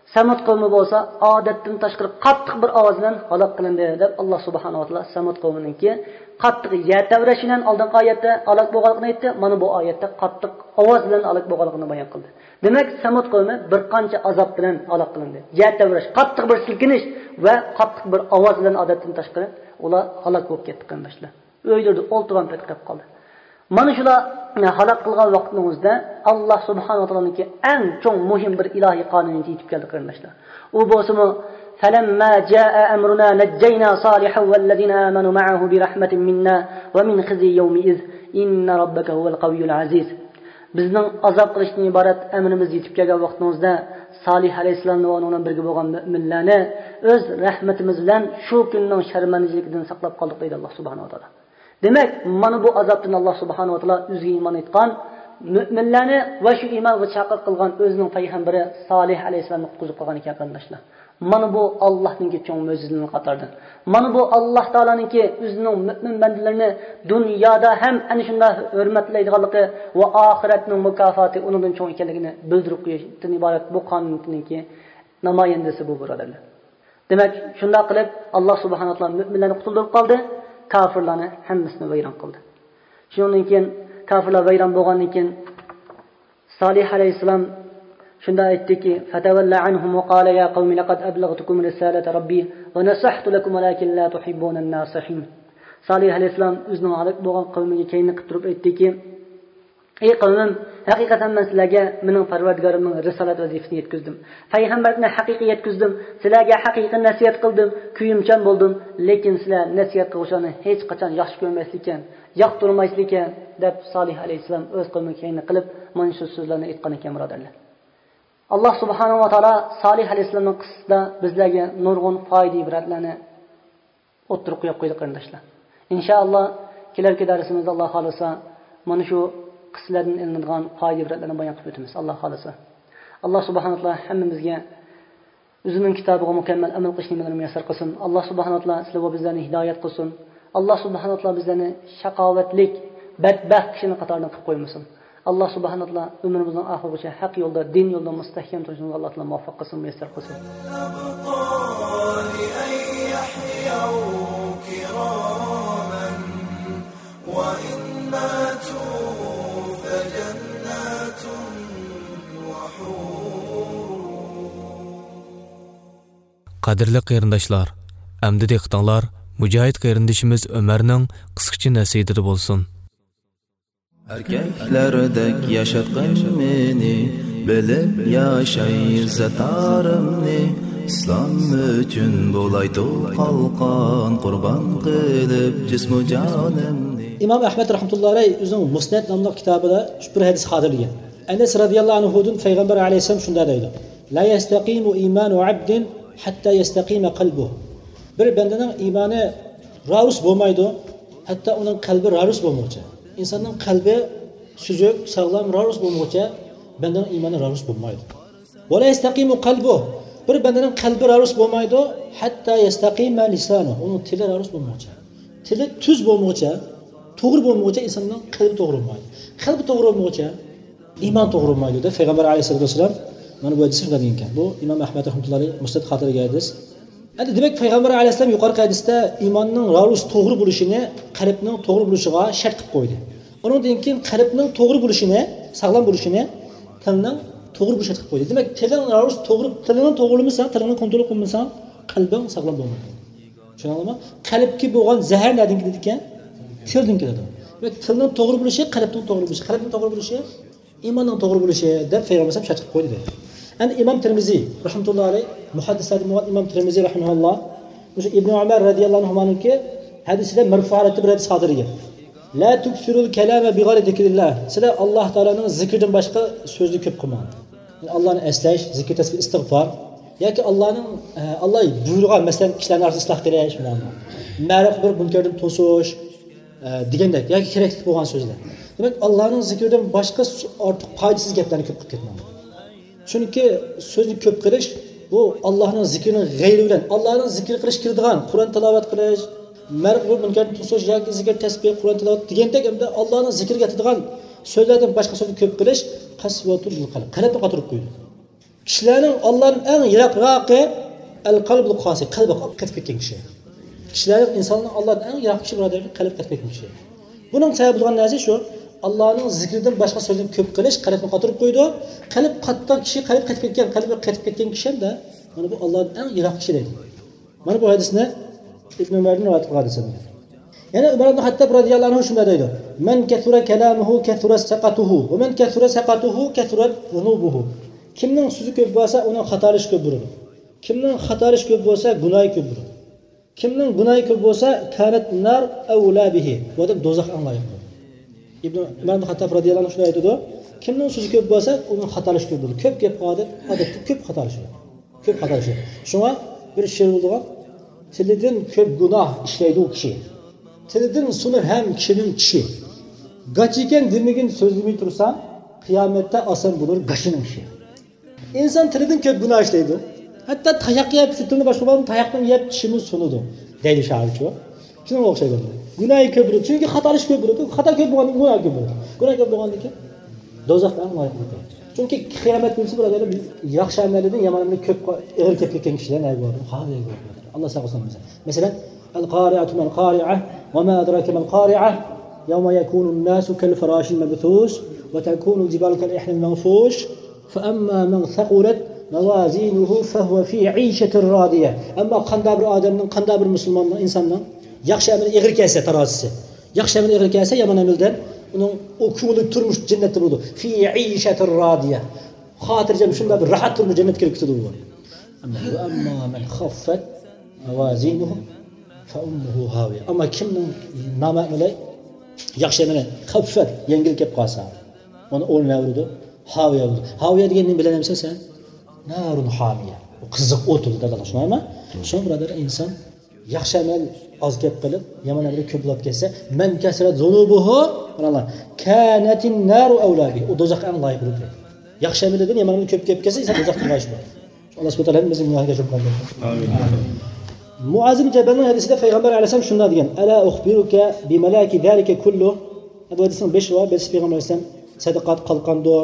Samud qavmi bo'lsa, odatdan tashqari qattiq bir ovoz bilan halok qilindi deb Alloh subhanahu va taolo Samud qavmininki qattiq yer tavrash bilan oldingi oyatda halok bo'lganligini aytdi. Mana bu oyatda qattiq ovoz bilan halok bo'lganligini bayon qildi. Demak, Samud qavmi bir qancha azob bilan halok qilindi. Yer tavrash, qattiq bir silkinish va qattiq bir ovoz bilan odatdan tashqari ular halok bo'lib ketdi qardoshlar. O'ylarda o'ltirgan payt qilib qoldi. Mana shular halok qilgan vaqtimizda Alloh subhanahu va taoloning eng cho'ng muhim bir ilohiy qonuniga yetib keldi qardoshlar. U bo'lsa-mu فَلَمَّا جَاءَ أَمْرُنَا نَجَّيْنَا صَالِحًا وَالَّذِينَ آمَنُوا مَعَهُ بِرَحْمَةٍ مِنَّا وَمِنْ خِزْيِ يَوْمِئِذٍ إِنَّ رَبَّكَ هُوَ الْقَوِيُّ الْعَزِيزُ. Bizning azob qilishdan iborat amrimiz yetib kelgan vaqtimizda Salih alayhisalom va uning birga bo'lgan mu'minlarni o'z rahmatimiz bilan shu kunning sharmandaligidan saqlab qoldik deydi Alloh subhanahu va taolo. Demak, mana bu azobdan Alloh subhanahu va taolo o'ziga iymon etgan mu'minlarni va shu iymonga chaqir qilgan o'zining payg'ambari Salih alayhisalomni qutqizib qolgan ekan qardoshlar. Mana bu Allohning cho'ng mo'jizalarining qatoridan. Mana bu Alloh taolaning o'zining mu'min bandalarini dunyoda ham ana shunday hurmatlaydiganligi va oxiratning mukofoti undan cho'ng ekanligini bildirib qo'yishdan iborat bu qonunninki namoyandasi bu birodarlar. Demak, shunday qilib Alloh subhanahu va taolo mu'minlarni qutqizib qoldi, kofirlarni hammasini vayron qildi. Shundan keyin kofirlar vayron bo'lgandan keyin Salih alayhisalom shunda aytdiki, "Fatawalla anhum va qala ya qawmi laqad ablaghtukum risalata rabbi va nasahtu lakum walakin la tuhibbuna an-nasihin." Salih alayhisalom o'zining haloq bo'lgan qavmiga keyinni qilib turib aytdiki, "Ey qavmim, haqiqatan men sizlarga mening Parvardigorimning risolat vazifasini yetkazdim. Payg'ambarni haqiqiy yetkazdim. Sizlarga haqiqiy nasihat qildim, kuyimchan bo'ldim, lekin sizlar nasihat qilishni hech qachon yaxshi ko'rmaslikan, yoqtirmayslikan" deb Salih alayhisalom o'z qavmiga keyinni qilib mana shu so'zlarni aytgan ekan birodarlar. Alloh subhanahu va taolo Salih alayhisalomning qissasida bizlarga nurg'un foyda ibratlarni o'ttirib qo'yib qo'ydi qardoshlar. Inshaalloh kelarki darsimizda Alloh xolisa mana shu qissalardan ilinadigan foyda ibratlarni bayon qilib o'tamiz. Alloh xolisa. Alloh subhanahu va taolo hammamizga o'zining kitobiga mukammal amal qilishni muyassar qilsin. Alloh subhanahu va taolo sizlarga bizlarni hidoyat qilsin. Alloh subhanahu va taolo bizlarni shaqovatlik, badbaxt kishining qatoridan qilib qo'ymasin. Allah subhanahu wa ta'ala ömrümüzün ahirigacha haq yo'lda, din yo'lda mustahkam turishimizga Alloh taolo muvaffaq qilsin, muyassar qilsin. Qadrli qarindoshlar, amdi dehqonlar, mujohid qarindishimiz Umarning qisqacha nasihati bo'lsin. Erkeklardek yaşatqın meni, bilib yaşay izzatarimni, İslam üçün bulaydı qalqan, qurban qilib jismu canimni. İmam Ahmed rahmetullahi aleyh o'zining Musnad nomli kitobida bir hadis xotirlagan. Anas radhiyallohu anhudan payg'ambar alayhisalom shunday deydi: "La yastaqimu imanu 'abdin hatta yastaqima qalbuhu." Bir bandaning iymoni ravus bo'lmaydi, hatto uning qalbi ravus bo'lmoqchi. İnsanın kalbi süzük, sağlam, ravus bulmuşça, benden imanı ravus bulmaydı. Ve la yestaqimu kalbu. Bir bendenin kalbi ravus bulmaydı, hatta yestaqima lisanu. Onun tili ravus bulmuşça. Tili tüz bulmuşça, doğru bulmuşça insanın kalbi doğru bulmaydı. Kalbi doğru bulmuşça, iman doğru bulmaydı. Peygamber aleyhissalatü vesselam, bana bu hadisi şundan deyinken. Bu İmam Ahmed rahmetullahi Musnad hatırı geldi. Yani demek Peygamber aleyhissalam yukarı hadiste imanın ravus doğru buluşunu, kalbinin doğru buluşuna şart kılıp koydu. Onun deyinken kalbinin doğru buluşunu, sağlam buluşunu, tilinin doğru buluşuna kılıp koydu. Demek tilinin ravus doğru, tilinin doğrulmasa, tilinin kontrol kılmasa, kalbin sağlam olmaydı. Şunu anladın mı? Kalpki boğan zehir nereden gidiyorken? Tilden gidiyor. Demek tilinin doğru buluşu, kalbinin doğru buluşu, kalbinin doğru buluşu, imanın doğru buluşu de Peygamber aleyhissalam şart kılıp koydu. Yani İmam Tirmizi rahmetullahi aleyh, muhaddislerden İmam Tirmizi rahmetullah, İbn Ömer radıyallahu anh'ın ki hadisinde merfu'aletli bir hadis hadırıyor. La tuksirul kelame bi gayri zikrillah. Sizler Allah Teala'nın zikirden başka sözlü köp kılmayın. Yani Allah'ın esleş, zikir, tesbih, istiğfar. Ya ki Allah buyurgan mesela kişilerin arasında ıslah kılış falan. Ma'ruf bir münkerden tosuş, degandek ya ki kerakli bo'lgan sözler. Demek Allah'ın zikirden başka artık faydasız gaplarni köp qilib ketmaydi. Chunki so'zni ko'p qilish bu Allohning zikrini g'ayri bilan Allohning zikri qilish kirdigan, Qur'on tilovat qilish, ma'ruf va munkarni to'sish yoki zikr, tasbih, Qur'on tilovat degandek hamda Allohning zikriga yetadigan so'zlardan boshqa so'zni ko'p qilish qasvatul qalb, qalbni qotirib qo'ydi. Kishilarning Allohning eng yiroqroqi al-qalbul qasi, qalbi qatib ketgan kishi. Kishilarning insonning Allohdan eng yiroq kishi birodarlar, qalbi qatib ketgan kishi. Buning sababi bo'lgan narsa shu, Allohning zikridan boshqa so'zni ko'p qilish qalbni qotirib qo'ydi. Qalb qattiq kishi, qalbi qatib ketgan, qalbi qatib ketgan kishi ham mana bu Allohning eng yiroq kishi deydi. Mana bu hadisni Ibn Umarning rivoyat qilgan hadisi. Yana Umar ibn Hattob radhiyallohu anhu shunday deydi: "Man kathura kalamuhu kathura saqatuhu, va man kathura saqatuhu kathurat dhunubuhu." Kimning so'zi ko'p bo'lsa, uning xatolishi ko'p bo'ladi. Kimning xatolishi ko'p bo'lsa, gunohi ko'p bo'ladi. Kimning gunohi ko'p bo'lsa, kanat nar awla bihi, va dozoq anlaydi. Ibn Umar ibn Hattob radhiyallohu anhu shunday deydi: "Kimning so'zi ko'p bo'lsa, uning xatolishi ko'p bo'ladi. Ko'p gap odatda ko'p xatolishi. Ko'p xatolishi. Shunga bir she'r bo'lgan. Tilidan ko'p gunoh ishlaydi u kishi. Tilidan sunur ham kishining kishi. Gachigan demagin so'zlamay tursa, qiyomatda oson bo'lur gashining kishi. İnsan tilidan ko'p gunoh ishlaydi. Hatto tayoq yeb, sutini boshqa bilan tayoqdan yeb tishimiz sunudi. Deydi shoirchi. Shunga o'xshaydi. Gunohi ko'p bo'ladi. Chunki xatolish ko'p bo'ladi. Xato ko'p bo'lganda gunoh ko'p bo'ladi. Gunoh ko'p bo'lgandan keyin dozoqdan loyiq bo'ladi. Chunki qiyomat kunisi birodarlar yaxshi amallardan yomonlarni ko'p ig'ir kelib ketgan kishilar nima bo'ladi? Hali bo'ladi. Allah saqlasin bizni. Masalan, al-qari'atu mal-qari'ah wa ma adraka mal-qari'ah yawma yakunu an-nasu kal-farashil mabthus wa takunu al-jibalu kal-ihl al-manfush fa amma man thaqulat mawazinuhu fa huwa fi 'ishatin radiyah. Amma qanday bir odamning, qanday bir musulmonning, insonning yaxshi amali ig'ir kelsa tarozisi, yaxshi amali ig'ir kelsa yomon amaldan uning o ko'ngli turmush jannatda bo'ladi. Fi 'ishatin radiyah. Xotirjam shunday bir rahat turmush jannatga kirib ketadi u. Amma man khaffat mawazinuhu fa ummuhu hawiya. Amma kimning namalay yaxshi amali khaffat yengil kelib qolsa, uni o'lmayveradi, hawiya bo'ladi. Hawiya deganni bilamsan sen? Narun hamiya. O qiziq o't edi dedilar, shunami? Shun birodar inson yaxshi amal oz gap qilib, yomon amal ko'plab kelsa, man kasrat zunubuhu, Allah, kanatin naru awlabi. O dozoqqa loyiq bo'ladi. Yaxshi amaldan yomon amal ko'p kelib kelsa, inson dozoqqa loyiq bo'ladi. Allah subhanahu va taolo bizni nihoyatga shukr qilsin. Amin. Muaz ibn Jabalning hadisida payg'ambar alayhisalom shunday degan: "Ala ukhbiruka bi malaki zalika kullu." Bu hadisning 5 rivoyat berib payg'ambar alayhisalom sadaqat qilgandir,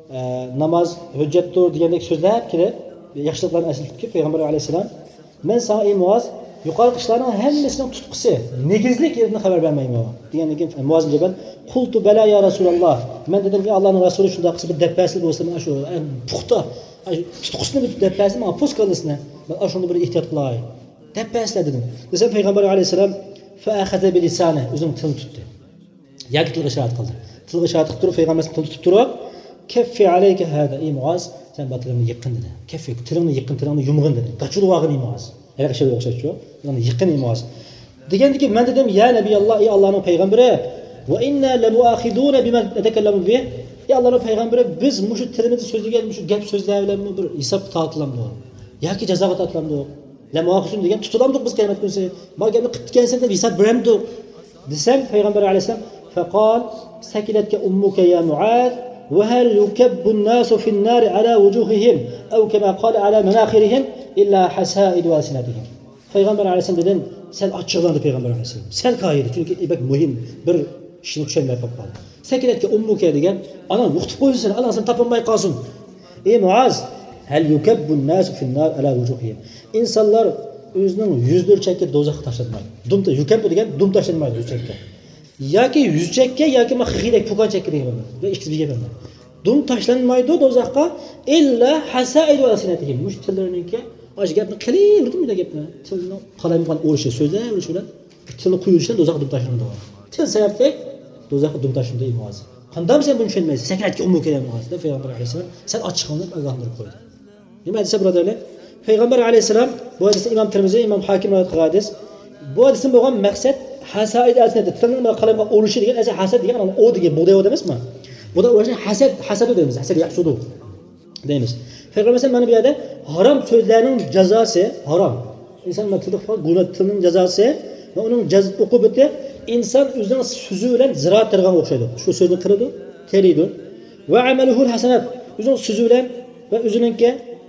namoz hujjatdir degandek so'zlar kelib, yaxshiliklarni eslatib kelib payg'ambar alayhisalom, "Men sana ey Muaz, yuqori ishlarning hammasining tutqusi, negizlik yerini xabar bermayman." Degandan keyin Muaz ibn Jabal, "Qultu bala ya Rasululloh." Men dedim ki Allohning rasuli shunday qilsa bir dabbaslik bo'lsa, mana shu puxta tutqusini bir dabbasi, mana poskalisini, men shuni bir ehtiyot qilay. Dabbaslar dedim. Desam payg'ambar alayhisalom fa akhadha bi lisani, o'zini tilini tutdi. Yoki tilga ishorat qildi. Tilga ishorat qilib turib payg'ambar tilini tutib turib, "Kaffi alayka hada ey Muaz, sen batilingni yiqqin" dedi. Kaffi tilingni yiqqin, tilingni yumg'in dedi. Qachul vag'ini Muaz. Agar shunga o'xshatchu, tilingni yiqqin Muaz. Degandan men dedim, "Ya Nabiyalloh, ey Allohning payg'ambari, va inna la muakhiduna bima natakallamu bih." Ey Allohning payg'ambari, biz mushu tilimizni so'zlagan mushu gap so'zlar bilan bir hisob tortilamdi yoki jazoga tortilamdi. La muakhidun degan tutilamdi biz qiyomat kunsi. Bu gapni qilib kelsan deb hisob beramdi. Desam payg'ambar alayhisalom faqal sakilatka ummuka ya Muaz wa hal yukabbu an-nasu fi an-nar ala wujuhihim aw kama qala ala manakhirihim illa hasa'id wa sinatihim. Payg'ambar alayhisalom dedim, sen ochiqlandi payg'ambar alayhisalom. Sen qoyil, chunki ibak muhim bir ishni tushunmay qoldi. Sakilatka ummuka degan, ana yuqtib qo'ysin, Allah seni topolmay qolsin. Ey Muaz, hal yukabbu an-nasu fi an-nar ala wujuhihim. İnsanlar o'zining yuzlariga dozoqqa tashlanmaydi. Dumta yukabbu degan dum tashlanmaydi yuzchakka. Yoki yuzchakka yoki xiyrak po'kanchakka degan. Va ikki bor. Dum tashlanmaydi dozoqqa illa hasa'id va sinatihim. Mush tillarniki osh gapni qilayverdim bu gapni. Tilni qalamgan o'rishi so'zlar bilan tilni quyishdan dozoq dum tashlanadi. Til sababli dozoqqa dum tashlanadi Muaz. Qanday sen buni tushunmaysiz? Sakratga ummuka ya Muaz deb payg'ambar alayhisalom sen ochiqlanib ogohlantirib qo'ydi. Nima desa birodarlar? Payg'ambar alayhisalom bu hadisni Imom Termiziy, Imom Hakim rivoyat qilgan hadis. Bu hadisning bo'lgan maqsad hasaid asnada tilning qalamga o'rishi degan, asli hasad degan o degan bug'doy emasmi? Bu da o'sha hasad deymiz, hasad yaqsudu deymiz. Payg'ambar mana bu yerda harom so'zlarning jazosi harom. İnsan tilda gunoh tilning jazosi va uning uqubati inson o'zining so'zi bilan ziroat qilgan o'xshaydi. Shu so'zni qiladi, teriydi. Va amaluhu hasanat. O'zining so'zi bilan va o'ziningki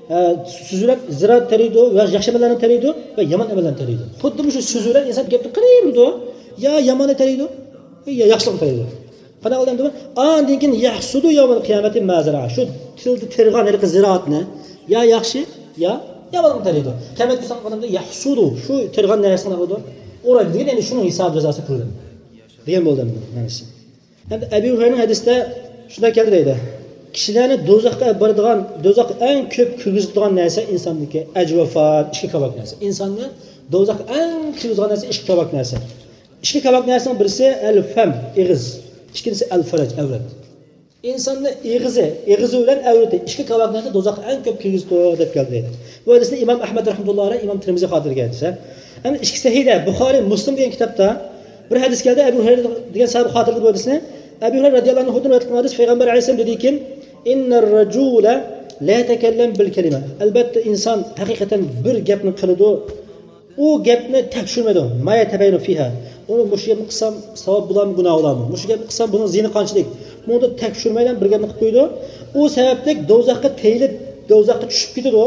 so'zlar ziroat teriydi va yaxshi amallarni teriydi va yomon amallarni teriydi. Xuddi shu so'zlar inson gapni qilayverdi, ya yomon teriydi, ya yaxshilik teriydi. Qanday odam deb, "Andan keyin yahsudu yawmal qiyamati mazra." Shu tilni tergan ziroatni Ya yaxshi, ya yomon taraydi. Qiyomat kuni odamda yahsudu, shu turgan narsani oladi. O'raydi degan, endi shuning hisob jazosi qilinadi. Degan bo'ldi mana shu. Endi Abu Hurayra hadisda shunday keldi deydi. Kishilarni do'zaxga boradigan, do'zax eng ko'p kirgizadigan narsa insonniki ajvafat, ikki kabak narsa. Insonni do'zax eng kirgizadigan narsa ikki kabak narsa. Ikki kabak narsaning birisi al-fam, ig'iz. İkincisi el-faraj, avrat. İnsanın ağzı bilen avrati, ikki kabak narsa do'zaxga eng ko'p kirgizadi deb keldi deydi. Bu hadisni İmam Ahmad rahimahulloh alayhi, İmam Tirmizi xotir keldi. Endi ikki sahihda Buxoriy, Muslim degan kitobda bir hadis keldi. Abu Hurayra degan sahoba xotirladi bu hadisni. Abu Hurayra radhiyallohu anhu rivoyat qilgan hadis Payg'ambar alayhisalom dediki, "İnner racula la yatakallam bil kalima." Albatta inson haqiqatan bir gapni qiladi, u gapni tekshirmaydi. Ma yatabayinu fiha. Uni mush gapni qilsam savob bo'ladimi, gunoh bo'ladimi? Mush gapni qilsam buni zini qanchalik? Buni tekshirmaydan bir gapni qilib qo'ydi. U sababli do'zaxga teyilib, do'zaxga tushib ketadi.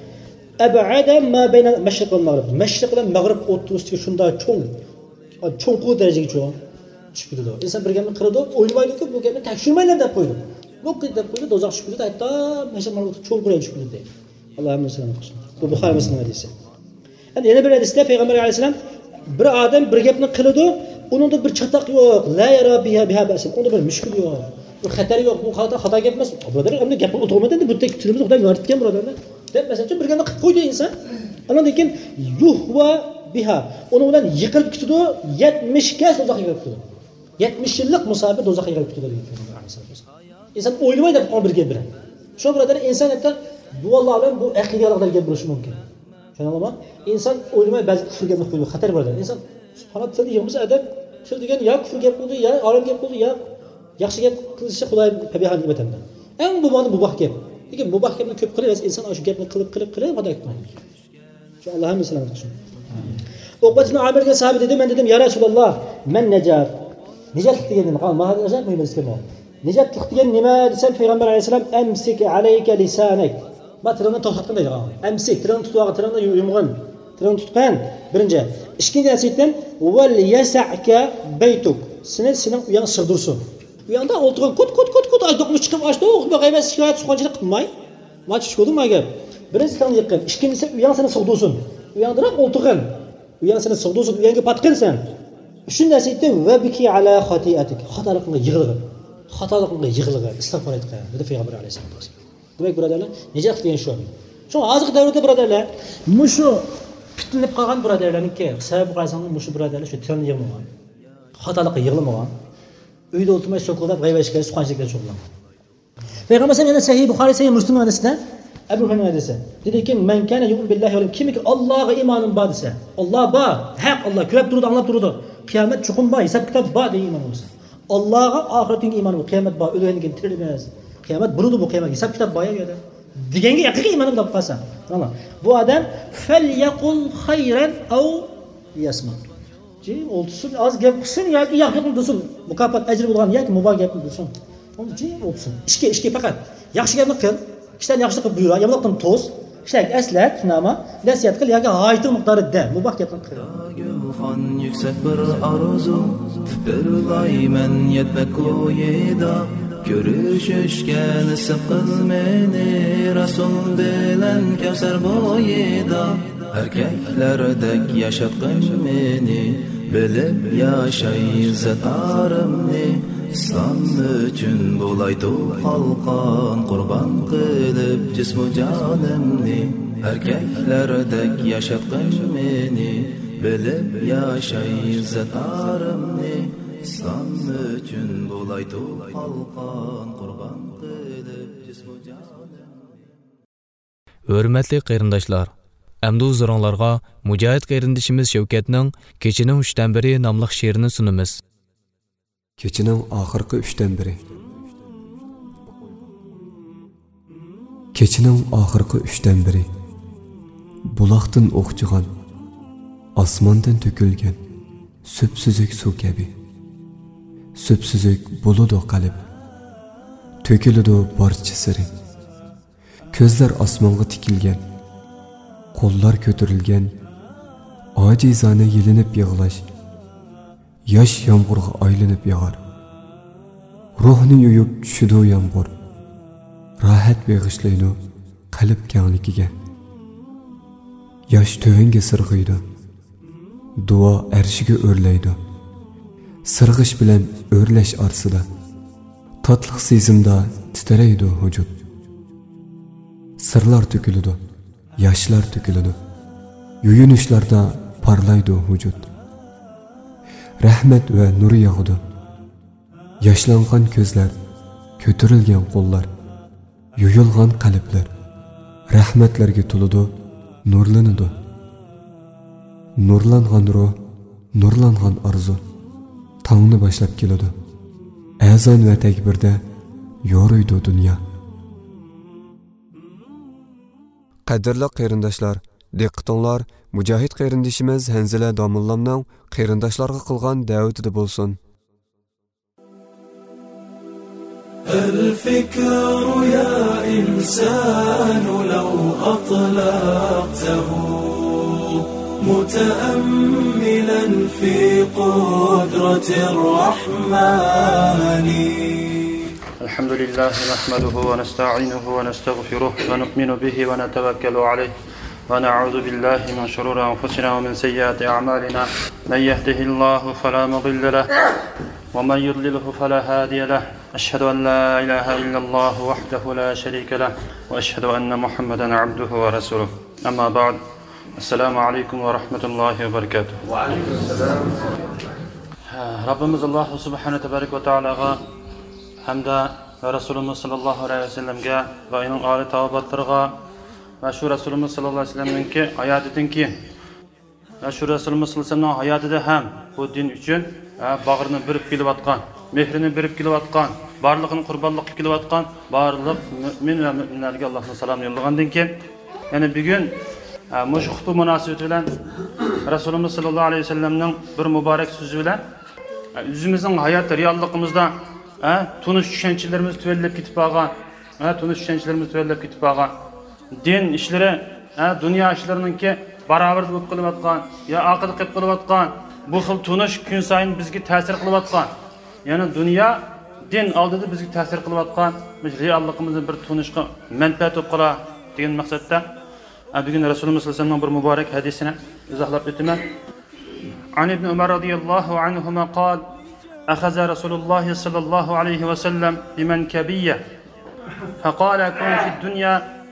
Ab'ada ma bayna mashriq va mag'rib. Mashriq bilan mag'rib o'rtasida shunday cho'nqur darajaga tushib ketadi. Inson bir gapni qiladi, o'ylamaydi-ku, bu gapni tekshirmaydan deb qo'ydi. Bu deb qo'ydi, do'zax tushib ketadi, hatto mashriq mag'rib cho'nqurga tushib ketadi. Allohumma sallam qilsin. Bu Buxoriy Muslim hadisi. Endi yana bir hadisda Payg'ambar alayhisalom bir odam bir gapni qiladi, uningda bir chatoq yo'q, la yara biha ba'sin. Unda bir mushkul yo'q, bir xatar yo'q, bu xato gap emas. Birodar, endi gapni o'tirmadi, endi bu tek tilimiz Xudo yoritgan birodarlar. Deb masalan bir gapni qilib qo'ydi inson. Ana lekin yuhva biha. Uning bilan yiqilib ketadi, 70 ga do'zaxga kirib ketadi. 70 yillik musofir do'zaxga kirib ketadi. İnson o'ylamaydi bir gap bilan. Shu birodar inson hatto bu Alloh bilan bu aqidalarga gap bo'lishi mumkin. Tushunamizmi? İnson o'ylamay ba'zi kufr gapni qo'yadi, xatar bo'ladi. İnson subhanalloh tilda yig'masa adam shu degan ya kufr gap bo'ldi, ya olam gap bo'ldi, ya yaxshi gap qilishi Xudoy tabiatan nimatandan. Eng mubah gap. Lekin mubah gapni ko'p qilib, inson shu gapni qilib Xudoy aytmaydi. Shu Allohning salomati qilsin. Uqbat ibn Amirga sahabi dedi, men dedim ya Rasululloh, men najot. Najotlik degan nima? Mahal ajab muhimsiz nima? Najotlik degan nima desam Payg'ambar alayhisalom amsik alayka lisanak. Matrini to'xtatgan deydi. Amsik tirini tutib, tirini yumg'in. Tirini tutgan. Birinchi. Ikkinchi asitdan wal yas'aka baytuk. Sening uyang sig'dirsin. Uyangda o'ltirgan kut aydoqni chiqib ochdi, o'qibaqaymas shikoyat suqonchilik qilmay. Machish ko'rdingmi agar? Birinchi tan yiqqan. Ikkinchisi uyang seni sig'dirsin. Uyangda o'ltirgan. Uyang seni sig'dirsin, uyangga patqinsan. Uchinchi asitdan va biki ala xatiatik. Xatolikni yig'ilg'in. Xatolikni yig'ilg'in. Istig'for aytgan. Dedi Payg'ambar alayhisalom. Demek birodarlar, najot degan shu. Shu hozirgi davrda birodarlar, mushu pitinib qolgan birodarlarniki, sabab qaysanlar mushu birodarlar shu tilni yig'magan. Xatolikqa yig'lamagan. Uyda o'tirmay so'qilib g'ayvashga, suqanchilikka cho'g'lan. Payg'ambar alayhisalom yana Sahih Buxoriy, Sahih Muslim hadisida Abu Hurayra hadisi. Dediki, "Men kana yu'min billahi va kimiki Allohga iymonim bor desa, Alloh bor, haq Alloh ko'rib turadi, anglab turadi. Qiyomat chuqur bor, hisob kitob bor degan iymon bo'lsa. Allohga oxiratning iymoni, qiyomat bor, o'lgandan tirilmas. Qiyomat bo'ladi, bu qiyomat hisob kitob bor edi. Deganga haqiqiy iymon deb qolsa. Mana bu odam falyaqul khayran aw yasmut. Jim olsun, az gap qilsin yoki yaxshi qilsin. Mukofot ajr bo'lgan yoki muborak gap qilsin. Uni jim olsun. Ishga faqat yaxshi gapni qil. Ishdan yaxshi qilib buyur, yomonlikdan to's. Ishlar aslat, tunama, nasihat qil yoki g'oyat miqdorida muborak gapni qil. Gulxan yuksak bir arzu, birlayman yetmek ko'yida. Görüşüşke nasip kıl meni Rasul bilen Kevser boyida. Erkeklerdek yaşatkın meni bilib yaşay izzetarımni. İslam üçün bulaydı halkan kurban kılıp cismu canımni. Erkeklerdek yaşatkın meni bilib yaşay izzetarımni. İslam üçün bulaydı halkan kurban kılıp cismu canımni. Hürmetli qeyrindaşlar, əmdu zırınlarga Mücahid qeyrindişimiz Şevketning Keçinin 3'ten biri namlıq şiirini sunumuz. Keçinin ahırqı 3'ten biri. Keçinin ahırqı 3'ten biri. Bulaqdan oqçıgan, asmandan tökülgen, süpsüzük su kabi. Süpsüzük buludu qalib. Tökülüdü barcha siri. Közler asmanga tikilgen. Qo'llar ko'tarilgan. Acizane yelinib yig'lash. Yosh yomg'irga aylanib yog'ar. Ruhni yuyib tushidi yomg'ir. Rahat beg'ishlaydi qalb kengligiga. Yosh tövenge sirg'iydi. Duo arshiga o'rlaydi. Sirg'ish bilan o'rlash arsida tatliq sezimda titraydi vujud. Sirlar to'kiladi, yoshlar to'kiladi. Yuyunishlarda parlaydi vujud. Rahmat va nur yog'di. Yoshlangan ko'zlar, ko'tarilgan qo'llar, yuyulgan qalblar rahmatlarga to'ladi, nurlanadi. Nurlangan ruh, nurlangan arzu tongni boshlab keladi. Azon va takbirda yoruydi dunyo. Qadrli qarindoshlar, diqqatinglar Mujohid qarindishimiz Hanzila Domullamning qarindoshlarga qilgan da'vatida bo'lsin. الفكر يا إنسان لو أطلقته متأملا في قدرة الرحمن. الحمد لله نحمده ونستعينه ونستغفره ونؤمن به ونتوكل عليه ونعوذ بالله من شرور أنفسنا ومن سيئات أعمالنا. من يهده الله فلا مضل له ومن يضلله فلا هادي له. أشهد أن لا إله إلا الله وحده لا شريك له وأشهد أن محمدا عبده ورسوله. أما بعد. السلام عليكم ورحمة الله وبركاته. وعليكم السلام. ربنا الله سبحانه تبارك وتعالى hamda Rasululloh sallallohu alayhi vasallamga va uning oli tavobatlarga va shu Rasululloh sallallohu alayhi vasallamningki hayotidan keyin va shu Rasululloh sallallohu alayhi vasallamning hayotida ham bu din uchun bag'rini birib kelayotgan, mehrini birib kelayotgan, barlig'ini qurbonlik qilib kelayotgan barliq mu'min va mu'minlarga Allohning salomini yo'llagandan keyin yana bugun mush xutba munosabati bilan Rasululloh sallallohu alayhi vasallamning bir muborak so'zi bilan o'zimizning hayot realligimizda tunish tushunchalarimiz tuvallab ketib qolgan, din ishlari, dunyo ishlarininki barobar bo'lib qilayotgan, yo aql qilib qilayotgan, bu xil tunish kun sayin bizga ta'sir qilayotgan. Ya'ni dunyo din oldida bizga ta'sir qilayotgan, realligimizni bir tunishga manfaat olib qola degan maqsadda bugun Rasululloh sollallohu alayhi vasallamning bir muborak hadisini izohlab o'taman. An ibn Umar radhiyallohu anhuma qol أخذ رسول الله صلى الله عليه وسلم بمنكبية فقال كن في الدنيا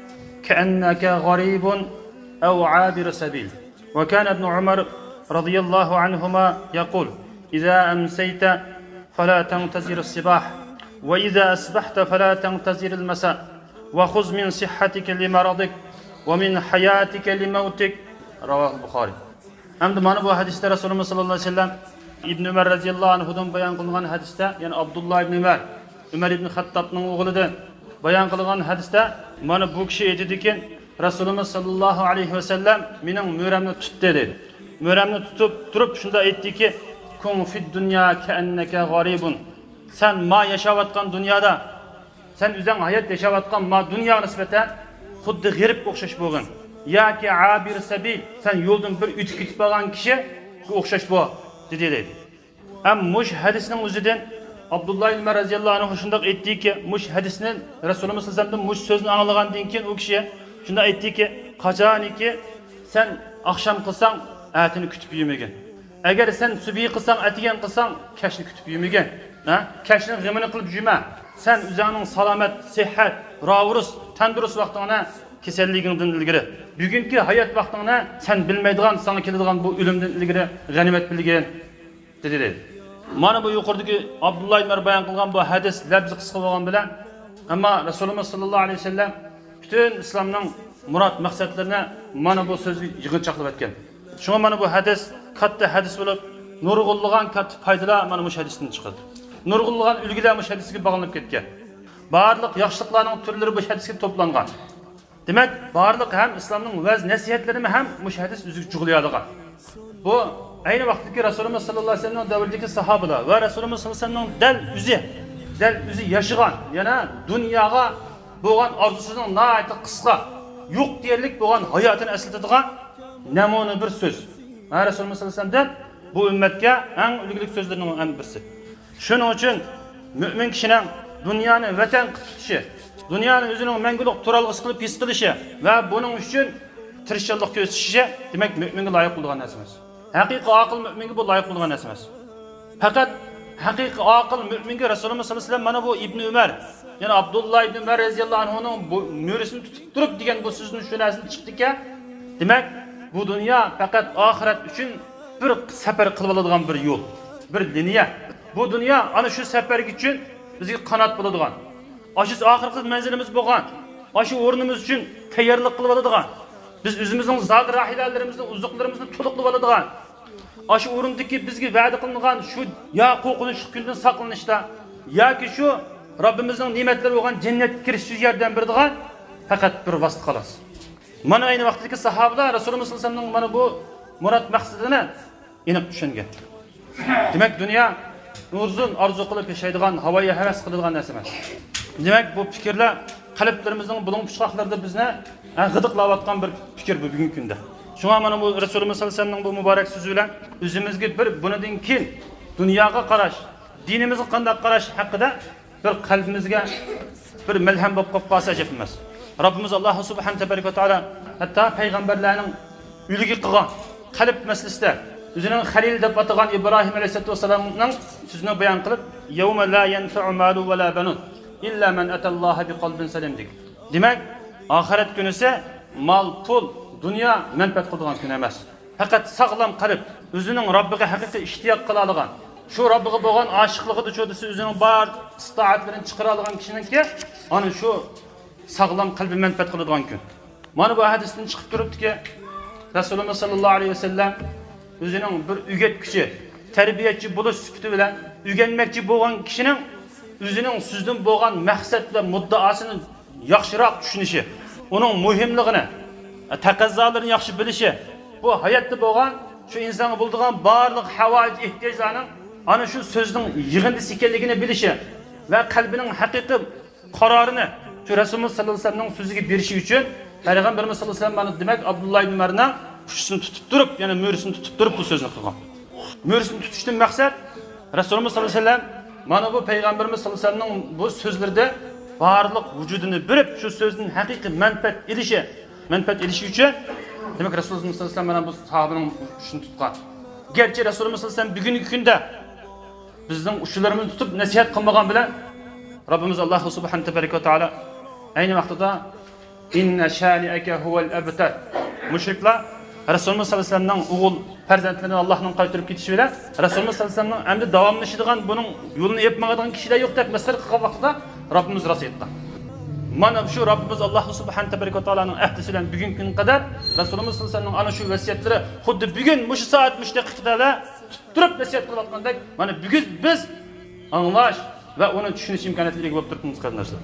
كأنك غريب أو عابر سبيل. وكان ابن عمر رضي الله عنهما يقول إذا أمسيت فلا تنتظر الصباح وإذا أصبحت فلا تنتظر المساء وخذ من صحتك لمرضك ومن حياتك لموتك. رواه البخاري. أمد ما نبو حديث رسول الله صلى الله عليه وسلم İbn Ömer radhiyallohu anhudan bayon qilingan hadisda, ya'ni Abdullah ibn Umar ibn Xattobning o'g'lidan bayon qilingan hadisda mana bu kishi aytdiki, Rasululloh sallallohu alayhi vasallam mening mo'ramni tutdi dedi. Mo'ramni tutib turib shunda aytdiki, kun fid dunya ka'annaka g'aribun. Sen ma yashayotgan dunyoda, sen o'zing hayot yashayotgan ma dunyoga nisbatan xuddi g'irib o'xshash bo'lgan. Yoki abir sabil, sen yo'ldan bir o'tib ketib qolgan kishi o'xshash bu. dedi. Am mush hadisning o'zidan Abdullah ibn Umar radhiyallohu anhu shunday aytdiki, mush hadisni Rasululloh sallallohu alayhi vasallam mush so'zni anglagandan keyin u kishi shunda aytdiki, qachoniki sen oqshom qilsang, atini kutib yurmagan. Agar sen subiy qilsang, atigan qilsang, kashni kutib yurmagan. Kashning g'amini qilib yurma. Sen o'zingning salomat, sihat, ravurus, tandurus vaqtingni kasalligingdan ilgari, bugungi hayot vaqtingni sen bilmaydigan, sana keladigan bu o'limdan ilgari g'animat bilgan dedi. Mana bu yuqoridagi Abdullah ibn Umar bayon qilgan bu hadis labzi qisqa bo'lgan bilan, ammo Rasululloh sallallohu alayhi vasallam butun islomning murod maqsadlarini mana bu so'zga yig'inchoqlab aytgan. Shunga mana bu hadis katta hadis bo'lib, nurg'unlagan katta foydalar mana bu hadisdan chiqadi. Nurg'unlagan ulgular bu hadisga bog'lanib ketgan. Barliq yaxshiliklarning turlari bu hadisga to'plangan. Demek barliq ham islomning vaz nasihatlarini ham bu hadis o'ziga jug'layadigan. Bu ayni vaqtdagi Rasululloh sallallohu alayhi vasallam davridagi sahobalar va Rasululloh sallallohu alayhi vasallam dal o'zi yashagan, yana dunyoga bo'lgan orzusining nihoyatda qisqa, yo'q deyarlik bo'lgan hayotini eslatadigan namuna bir so'z. Rasululloh sallallohu alayhi vasallam bu ummatga eng ulug'lik so'zlarining birisi. Shuning uchun mu'min kishining dunyoni vatan qilib tutishi, Dünyani özünün мәңгүлік turalg'isi qilib his qilishi va buning uchun tirishchilik ko'rsatishi demak mu'minga loyiq bo'lgan narsa emas. Haqiqiy aql mu'minga bu loyiq bo'lgan narsa emas. Faqat haqiqiy aql mu'minga Rasululloh sollallohu alayhi vasallam mana bu Ibn Umar, ya'ni Abdullah ibn Umar roziyallohu anhuning mo'risini tutib turib degan bu so'zni shu narsani chiqdiki, demak bu dunyo faqat oxirat uchun bir safar qilib oladigan bir yo'l, bir liniya. Bu dunyo ana shu safar uchun bizga qanot bo'ladigan, shu oxirgi manzilimiz bo'lgan, shu o'rnimiz uchun tayyorlik qilib oladigan, biz o'zimizning zod rahilalarimizni, uzuqlarimizni to'liq qilib oladigan, shu o'rindagi bizga va'da qilingan shu yo qo'rqinchli kundan saqlanishda yoki shu Robbimizning ne'matlari bo'lgan jannatga kirish yordam beradigan faqat bir vosita xolos. Mana ayni vaqtdagi sahobalar Rasululloh sollallohu alayhi vasallamning mana bu murod maqsadini aniq tushungan. Demak dunyo uzun orzu qilib yashaydigan, havoga havas qiladigan narsa emas. Demak bu fikrlar qalblarimizning bulung puchqoqlarida bizni g'idiqlayotgan bir fikr bu bugungi kunda. Shunga mana bu Rasululloh sollallohu alayhi vasallamning bu muborak so'zi bilan o'zimizga bir bundan keyin dunyoga qarash, dinimizga qanday qarash haqida bir qalbimizga bir malham bo'lib qolsa ajab emas. Rabbimiz Alloh subhanahu va taolo hatto payg'ambarlarning uliga qilgan qalb masalasida o'zining Xalil deb atagan Ibrohim alayhisolamning so'zini bayon qilib, "Yawma la yanfa'u malu va la banun illa man atalloha biqalbin salim" degan. Demak, oxirat kunisi mol, pul, dunyo manfaat qiladigan kun emas. Faqat sog'lom qalb, o'zining Robbiga haqiqiy ishtiyoq qila olgan, shu Robbiga bo'lgan oshiqligida cho'disi o'zining bor istoatlarini chiqara olgan kishiningki, ana shu sog'lom qalbi manfaat qiladigan kun. Mana bu hadisdan chiqib turibdiki, Rasululloh sallallohu alayhi vasallam o'zining bir o'rgatuvchi, tarbiyatchi bo'lish sifati bilan o'rganmoqchi bo'lgan kishining o'zining so'zdan bo'lgan maqsad va muddaosini yaxshiroq tushunishi, uning muhimligini, taqozzolarini yaxshi bilishi, bu hayotda bo'lgan shu insonga bo'ladigan barliq havoj ehtiyojlarning ana shu so'zning yig'indisi ekanligini bilishi va qalbining haqiqiy qarorini shu Rasululloh sallallohu alayhi vasallamning so'ziga berishi uchun Payg'ambarimiz sallallohu alayhi vasallam demak Abdullah ibn Umarning pushtisini tutib turib, yana mo'risini tutib turib bu so'zni qilgan. Mo'risini tutishdan maqsad Rasululloh sallallohu alayhi vasallam mana bu Payg'ambarimiz sallallohu alayhi vasallamning bu so'zlarida barliq vujudini berib, shu so'zning haqiqiy manfaat elishi uchun demak Rasululloh sallallohu alayhi vasallam mana bu sahobaning shuni tutgan. Gerçi Rasululloh sallallohu alayhi vasallam bugungi kunda bizning ushlarimizni tutib nasihat qilmagan bilan Rabbimiz Alloh subhanahu va taolo ayni vaqtida inna shani'aka huval abtar. Mushriklar Rasululloh sallallohu alayhi vasallamning o'g'il farzandlarini Allohning qaytarib ketishi bilan Rasululloh sallallohu alayhi vasallamning endi davomlashadigan buning yo'lini yapmagan kishilar yo'q deb masxara qilgan vaqtda Rabbimiz rost aytdi. Mana shu Rabbimiz Alloh subhanahu va taolaning ahdisi bilan bugungi kun qadar Rasululloh sallallohu alayhi vasallamning ana shu vasiyatlari xuddi bugun shu soat mush daqiqada turib vasiyat qilayotgandek, mana bugun biz anglash va uni tushunish imkoniyatlariga bo'lib turibmiz qardoshlar.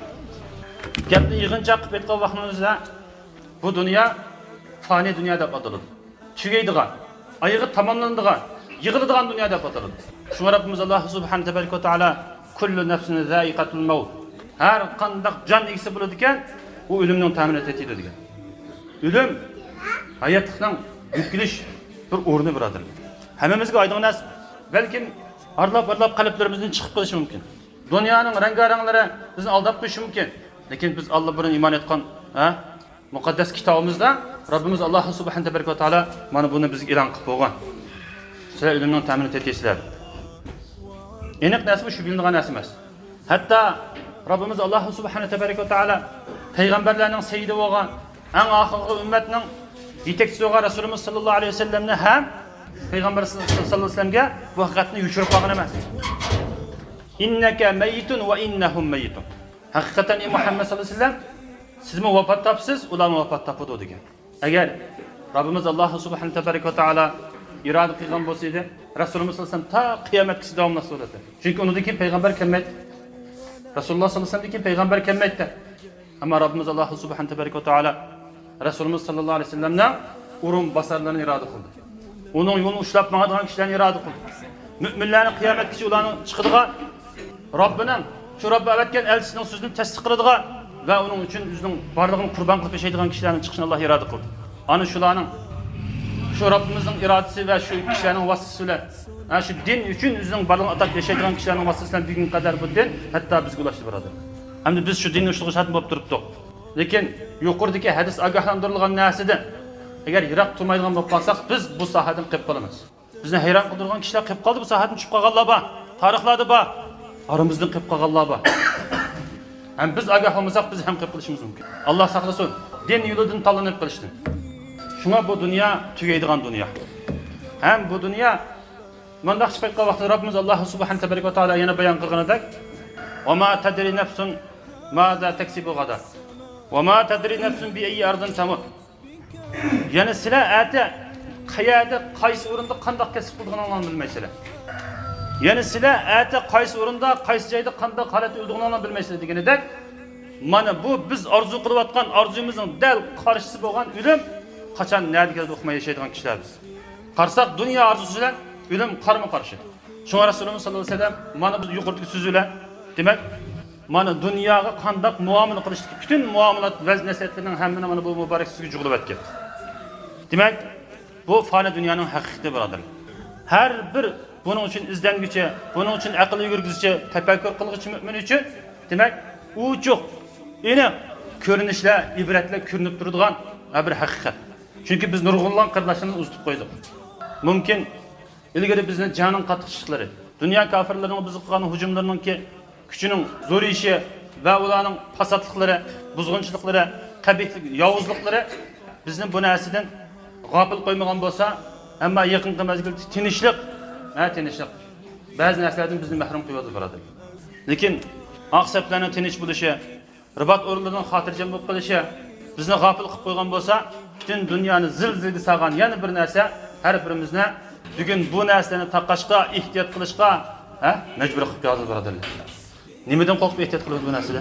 Gapni yig'incha qilib aytgan vaqtimizda bu dunyo fani dunyo deb ataladi. Tugaydigan, oyog'i tamomlanadigan, yig'iladigan dunyo deb ataladi. Shunga Rabbimiz Alloh subhanahu va taolo kullu nafsin za'iqatul maut. Har qanday jon egisi bo'ladi ekan, u o'limning ta'minat etadi degan. O'lim hayotning yuklanish bir o'rni birodir. Hammamizga oydin narsa, balkim arlab qalblarimizdan chiqib qolishi mumkin. Dunyoning rangaranglari bizni aldab qo'yishi mumkin. Lekin biz Alloh bilan iymon etgan, muqaddas kitobimizda Rabbimiz Alloh subhanahu va taolo mana buni bizga e'lon qilib qo'ygan. Sizlar o'limning ta'minat etasizlar. Aniq narsa shu bilingan narsa emas. Hatto Rabbimiz Alloh subhanahu va taolo payg'ambarlarning sayyidi bo'lgan, eng oxirgi ummatning yetakchisi bo'lgan Rasululloh sallallohu alayhi vasallamni ham payg'ambar sallallohu alayhi vasallamga bu haqiqatni yushirib qo'ygan emas. Innaka mayitun va innahum mayitun. Haqiqatan Muhammad sallallohu alayhi vasallam siz mi vafot topsiz, ular vafot topadi degan. Agar Rabbimiz Alloh subhanahu va taolo iroda qilgan bo'lsa edi, Rasululloh sallallohu alayhi vasallam ta qiyomatgacha davomlashadi. Chunki undan keyin payg'ambar kelmaydi. Rasululloh sallallohu alayhi vasallamdan keyin payg'ambar kelmaydi. Ammo Rabbimiz Alloh subhanahu va taolo Rasululloh sallallohu alayhi vasallamdan urun basarlarni iroda qildi. Uning yo'lini ushlab mangadigan kishilarni iroda qildi. Mu'minlarning qiyomatgacha ularning chiqadigan Robbining shu Robbi avatgan elchisining so'zini tasdiq qiladigan va uning uchun o'zining barlig'ini qurbon qilib yashaydigan kishilarning chiqishini Alloh iroda qildi. Ana shularning shu Robbimizning irodasi va shu kishilarning vasitasi bilan shu din uchun o'zining barlig'ini atab yashaydigan kishilarning vasitasi bilan bugunga qadar bu din hatto bizga ulashdi birodar. Hamda biz shu dinni ushligiga shart bo'lib turibdik. Lekin yuqoridagi hadis ogohlantirilgan narsadan agar yiroq turmaydigan bo'lib qolsak, biz bu sohadan qolib qolamiz. Bizni hayron qoldirgan kishilar qolib qoldi, bu sohadan chiqib qolganlar bor, tarixlarda bor, aramizdan qolib qolganlar bor. Ham biz ogoh olmasak, biz ham qolib qolishimiz mumkin. Alloh saqlasin, din yo'lidan tanlanib qolishdan. Shunga bu dunyo tugaydigan dunyo. Ham bu dunyo bunday chiqib vaqtida Rabbimiz Alloh subhanahu va taolo yana bayon qilganidek, "Va ma tadri nafsun ma'za taksibu g'ada. Va ma tadri nafsun bi ayyi ardin tamut." Yani sizlar ati qayerda, qaysi o'rinda qanday kasb qilganinglarni bilmaysizlar. Yani sizlar ati qaysi o'rinda, qaysi joyda qanday holat o'ldiganinglarni bilmaysizlar deganidek, mana bu biz orzu qilayotgan orzumizning dal qarshisi bo'lgan o'lim qachon nerede o'qmay yashaydigan kishilar biz. Qarsak dunyo orzusi bilan o'lim qarama-qarshi. Shunga Rasululloh sollallohu alayhi vasallam mana bu yuqoridagi so'zi bilan demak, mana dunyoga qanday muomala qilishlik, bütün muomalat vaz nasihatlarining hammani mana bu muborak so'zga jug'ilib o'tgan. Demak, bu fani dunyoning haqiqati birodarlar. Har bir buning uchun izlanguchi, buning uchun aql yurgizuvchi, tafakkur qilguvchi mu'min uchun demak, uchuq, aniq ko'rinishlar, ibratlar ko'rinib turadigan bir haqiqat. Chunki biz nurg'unlan qirlashini uzitib qo'ydik. Mumkin ilgari bizni jahannam qattiqchiklari, dunyo kofirlarining bizga qilgan hujumlarining kuchining zo'riyishi va ularning fasodliklari, buzg'unchiliklari, qabihlik, yovuzliklari bizni bu narsadan g'ofil qo'ymagan bo'lsa, ammo yaqinqi mazgilda tinchlik, tinchlik ba'zi narsalardan bizni mahrum qo'yadi birodar. Lekin aqsablarning tinch bo'lishi, ribat o'rinlarining xotirjam bo'lib qolishi bizni g'ofil qilib qo'ygan bo'lsa, butun dunyoni zil-zilga solgan yana bir narsa har birimizni bugun bu narsalarni taqashqa, ehtiyot qilishga, majbur qilib qo'yadi birodarlar. Nimadan qo'rqib ehtiyot qiladi bu narsadan?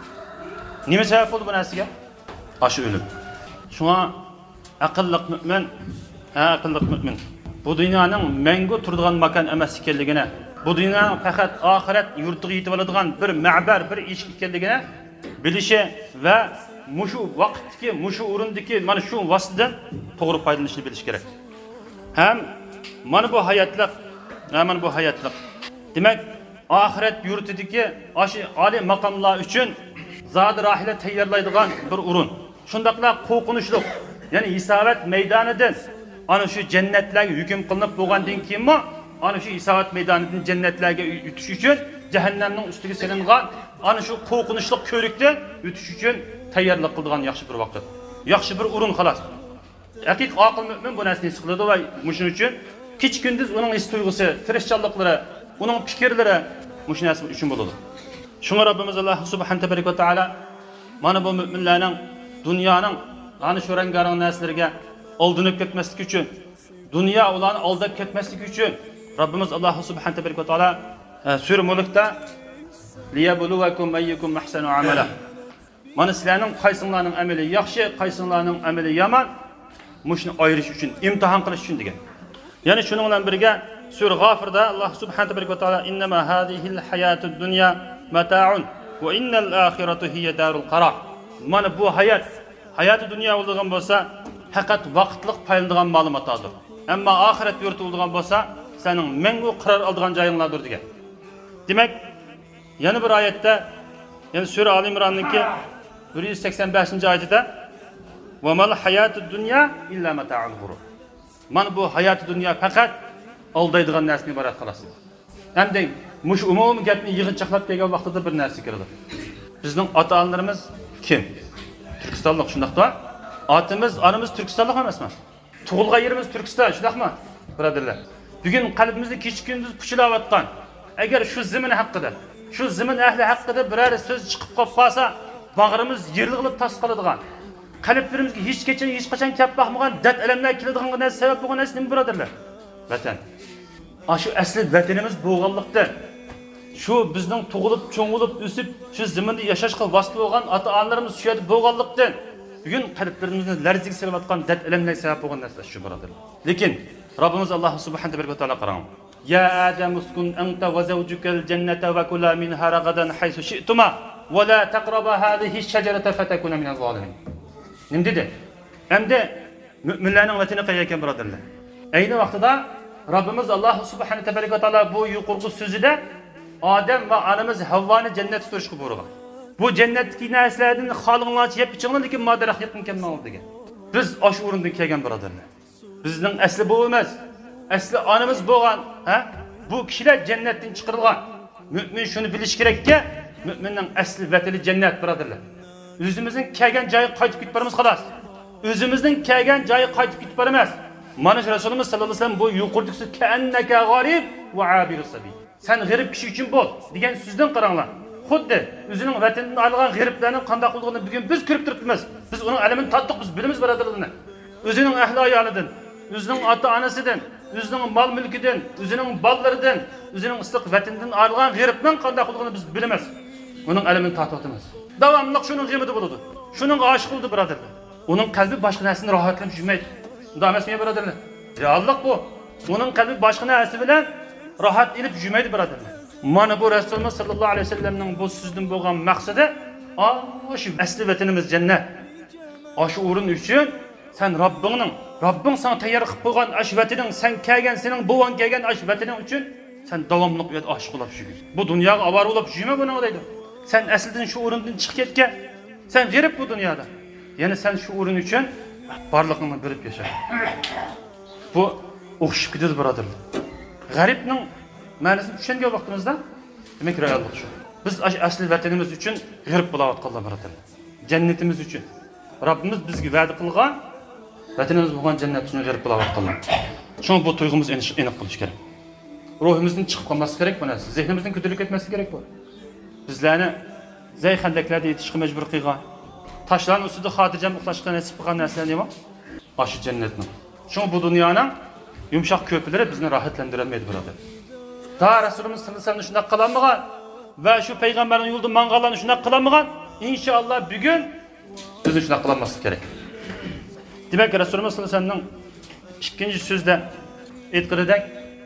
Nima sabab bo'ldi bu narsaga? Aşı o'lim. Shunga aqlli mu'min, aqlli mu'min bu dunyoning mangu turadigan makon emas ekanligini, bu dunyo faqat oxirat yurtiga yetib oladigan bir ma'bar, bir eshik ekanligini bilishi va mushu vaqtdagi, mushu o'rindagi mana shu vositadan to'g'ri foydalanishni bilish kerak. Ham mana bu hayotlik, mana bu hayotlik. Demak, oxirat yurtidagi oliy maqomlar uchun zod rohila tayyorlaydigan bir o'rin. Shundaqla qo'rqinchli, ya'ni hisobat maydonidan ana shu jannatlarga hukm qilinib bo'lgandan keyinmi, ana shu hisobat maydonidan jannatlarga o'tish uchun jahannamning ustiga selingan ana shu qo'rqinchli ko'rikdan o'tish uchun tayyorlik qiladigan yaxshi bir vaqt. Yaxshi bir o'rin xolos. Haqiqiy aql mu'min bu narsani his qiladi va shuning uchun kech kunduz uning his tuyg'usi, tirishchanliklari, uning fikrlari shu narsa uchun bo'ladi. Shunga Rabbimiz Alloh subhanahu va taolo mana bu mu'minlarning dunyoning ana shu rangarang narsalarga aldanib ketmaslik uchun, dunyo ularni aldab ketmaslik uchun Rabbimiz Alloh subhanahu va taolo Sura Mulkda liyabluwakum ayyukum ahsanu amala. Mana sizlarning qaysinglarning amali yaxshi, qaysinglarning amali yomon, mushni ayirish uchun, imtihon qilish uchun degan. Ya'ni shuning bilan birga Sura G'ofirda Alloh subhanahu va taolo innama hadihil hayatud dunya mata'un va innal akhiratu hiya darul qarar. Mana bu hayoti dunyo bo'lgan bo'lsa, faqat vaqtlik paylanadigan ma'lumotlardir. Ammo oxirat yurti bo'lgan bo'lsa, sening mangu qaror oladigan joyinglardir degan. Demak, yana bir oyatda, ya'ni Sura Ali Imronninki 185-oyatida va mal hayatud dunya illa mata'ul ghurur. Mana bu hayoti dunyo faqat aldaydigan narsani iborat xolos. Hamda mush umumiy gapni yig'inchoqlab kelgan vaqtida bir narsa kirdi. Bizning ota-onalarimiz kim? Turkistonlik shundaqmi? Otimiz, onamiz Turkistonlik emasmi? Tug'ilgan yerimiz Turkiston, shundaqmi? Birodarlar. Bugun qalbimizni kech-kunduz puchilayotgan, agar shu zamin haqida, shu zamin ahli haqida biror so'z chiqib qolsa, bag'rimiz yirg'ilib tas qoladigan, qalblarimizga hech qachon kelib boqmagan dard alamlar keladigan narsa sabab bo'lgan narsa nima birodarlar? Vatan. Shu asli vatanimiz bo'lganlikda, shu bizning tug'ilib, cho'ng'ilib, o'sib, shu zaminda yashashga vosita bo'lgan ota-onalarimiz shu yerda bo'lganlikda, bugun qalblarimizni larzaga solayotgan dard alamlar sabab bo'lgan narsa shu birodarlar. Lekin Rabbimiz Alloh subhanahu va taolo qarang. Ya Adam uskun anta va zawjukal jannata va kula minha ragadan haythu shi'tuma va la taqraba hadhihi ash-shajarata fatakuna minaz zalimin. Nima dedi? Endi mu'minlarning vatani qayerga ekan birodarlar? Ayni vaqtida Rabbimiz Alloh subhanahu va taolo bu yuqorqi so'zida Odam va onamiz Havvoni jannatga turishga buyurgan. Bu cennetdeki narsalardan xalqinglarcha yeb ichinglar, lekin madarax yaqin kelmanglar degan. Biz osh o'rindan kelgan birodarlar. Bizning asli bu emas. Asli onamiz bo'lgan, ha? Bu kishilar jannatdan chiqarilgan. Mümin shuni bilish kerakki, müminning asli vatani jannat birodarlar. O'zimizning kelgan joyga qaytib ketib boramiz xolos. O'zimizning kelgan joyga qaytib ketib boramiz. Mana Rasululloh sallallohu alayhi vasallam bu yuqordiki ka'annaka g'arib va abirus sabil. Sen g'arib kishi uchun bo'l degan so'zdan qaranglar. Xuddi o'zining vatanidan olgan g'ariblarning qanday qilganini bugun biz ko'rib turibmiz. Biz uning alamini tatdiq, biz bilamiz birodarlarni. O'zining ahli ayolidan, o'zining ota-onasidan, o'zining mol mulkidan, o'zining bolalaridan, o'zining istiq vatanidan olgan g'aribning qanday qilganini biz bilamiz. Uning alamini tatdiqimiz. Davomli shuning g'imida bo'ladi. Shuning oshiq bo'ldi birodarlar. Uning qalbi boshqa narsani rohatlanib yurmaydi. Bunday emasmi birodarlar? Reallik bu. Uning qalbi boshqa narsa bilan rohat ilib yurmaydi birodarlar. Mana bu Rasululloh sallallohu alayhi vasallamning bu so'zidan bo'lgan maqsadi, shu asli vatanimiz jannat. Shu o'rin uchun sen Robbing sana tayyor qilib qo'ygan shu vataning, sen kelgan, sening bo'g'an kelgan shu vataning uchun sen davomli oshiq bo'lib yur. Bu dunyoga avaro bo'lib yurma buni deydi. Sen aslidan shu o'rindan chiqib ketgan. Sen g'arib bu dunyoda. Ya'ni sen shu o'rin uchun barlig'ingni berib yasha. Bu o'xshib ketadi birodarlar. G'aribning ma'nosini tushungan vaqtimizda demak reallik shu. Biz asli vatanimiz uchun g'arib bo'layotganlar birodarlar. Jannatimiz uchun. Rabbimiz bizga va'da qilgan vatanimiz bo'lgan jannat uchun g'arib bo'layotganlar. Shuni bu tuyg'umiz aniq qilish kerak. Ruhimizdan chiqib qolmaslik kerak bu narsa. Zehnimizdan ko'tarilib ketmaslik kerak bu. Bizlarni zay xandaklarda yetishga majbur qilgan, tashlarning ustida xotirjam uxlashga nasib qilgan narsalar nima? Shu jannatning. Shuni bu dunyoning yumshoq ko'plari bizni rohatlantirolmaydi birodar. Da Rasululloh sallallohu alayhi vasallam shunday qilmagan va shu payg'ambarning yo'lida manganlarni shunday qilmagan, inshaalloh bugun biz shunday qilmaslik kerak. Demak, Rasululloh sallallohu alayhi vasallamning ikkinchi so'zda aytganidek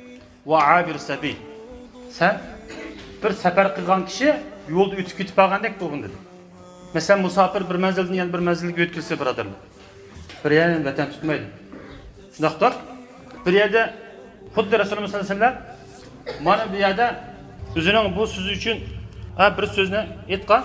va abir sabil. Sen bir safar qilgan kishi yo'lda o'tib ketib qolgandek bo'lgan dedi. Masalan, musofir bir manzildan yana bir manzilga o'tkazsa birodarlar. Bir yerdan vatan tutmaydi. Shundaqdir. Bir yerda xuddi Rasululloh sallallohu alayhi vasallam mana bu yerda o'zining bu so'zi uchun bir so'zni aytgan.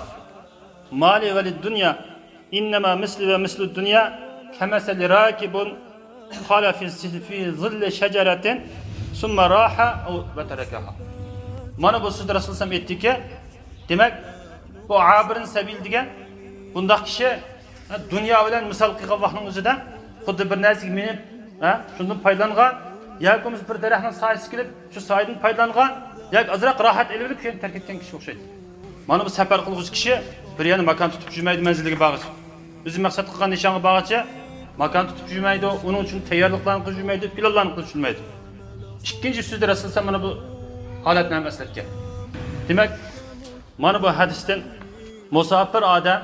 Mali va lid-dunya innama misli va mislu dunya kamasali rakibun qala fi zilli shajaratin summa raha va tarakaha. Mana bu so'zda Rasululloh sallallohu alayhi vasallam aytdiki, demak bu abirin sabil degan bundaq kishi dunyo bilan misol qilgan vaqtning o'zida xuddi bir narsaga minib, shundan foydalangan, yoki bir daraxtning soyasiga kelib, shu soydan foydalangan, yoki azroq rohat elib keyin tark etgan kishi o'xshaydi. Mana bu safar qiluvchi kishi bir yana makon tutib yurmaydi manziliga borg'ich. O'zi maqsad qilgan nishonga borg'ich, makon tutib yurmaydi, uning uchun tayyorliklarni qilib yurmaydi, planlarni qilib yurmaydi. Ikkinchi so'zda Rasululloh mana bu holatni ham eslatgan. Demak, mana bu hadisdan musofir odam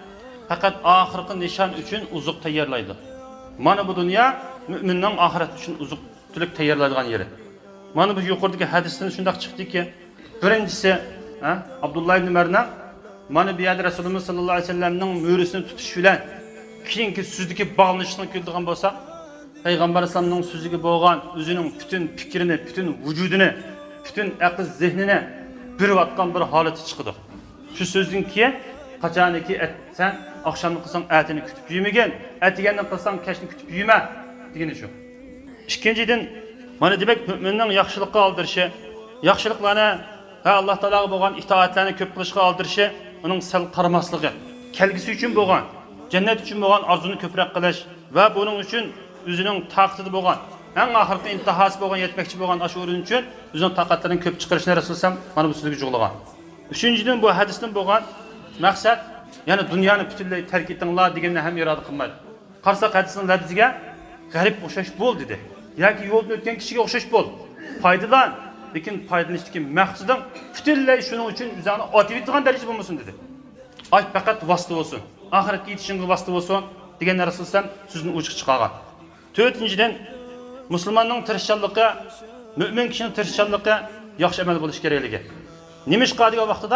faqat oxirgi nishon uchun uzuq tayyorlaydi. Mana bu dunyo mu'minning oxirat uchun uzuq-tulik tayyorlaydigan yeri. Mana bu yuqoridagi hadisdan shunday chiqdiki, birinchisi, Abdullah ibn Marna mana bu yerda Rasululloh sallallohu alayhi vasallamning mo'risini tutish bilan keyingi so'zdagi bog'lanishni ko'rdigan bo'lsa, payg'ambar alayhisolamning so'ziga bo'lgan o'zining butun fikrini, butun vujudini, butun aql zehnini birvatgan bir holati chiqdi. Shu so'zdan keyin qachoniki sen oqshomni qilsang atini kutib yemagan, atiganni qilsang kechni kutib yema degani shu. Ikkinchidan mana demak mu'minning yaxshilikqa oldirishi, yaxshiliklarni Alloh taologa bo'lgan itoatlarni ko'p qilishga oldirishi, uning sal qaramasligi, kelgusi uchun bo'lgan, jannat uchun bo'lgan orzuni ko'proq qilish va buning uchun o'zining taqdiri bo'lgan, eng oxirgi intihosi bo'lgan, yetmoqchi bo'lgan shu o'rin uchun o'zining taqatlarini ko'p chiqarishni Rasululloh mana bu so'zga jo'g'lagan. Uchinchidan bu hadisdan bo'lgan maqsad, ya'ni dunyoni butunlay tark etinglar deganni ham iroda qilmaydi. Qarsak hadisning lafziga g'arib o'xshash bo'l dedi. Yoki yo'lda o'tgan kishiga o'xshash bo'l. Foydalan, lekin foydalanishdagi maqsadim butunlay shuning uchun o'zini otivitgan darajada bo'lmasin dedi. Ay faqat vosita bo'lsin. Oxiratga yetishingga vosita bo'lsin degan Rasululloh so'zni ochiq chiqargan. To'rtinchidan musulmonning tirishchanligi, mu'min kishining tirishchanligi yaxshi amal bo'lish kerakligi. Nima ish qiladigan vaqtida?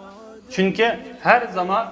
Chunki har zamon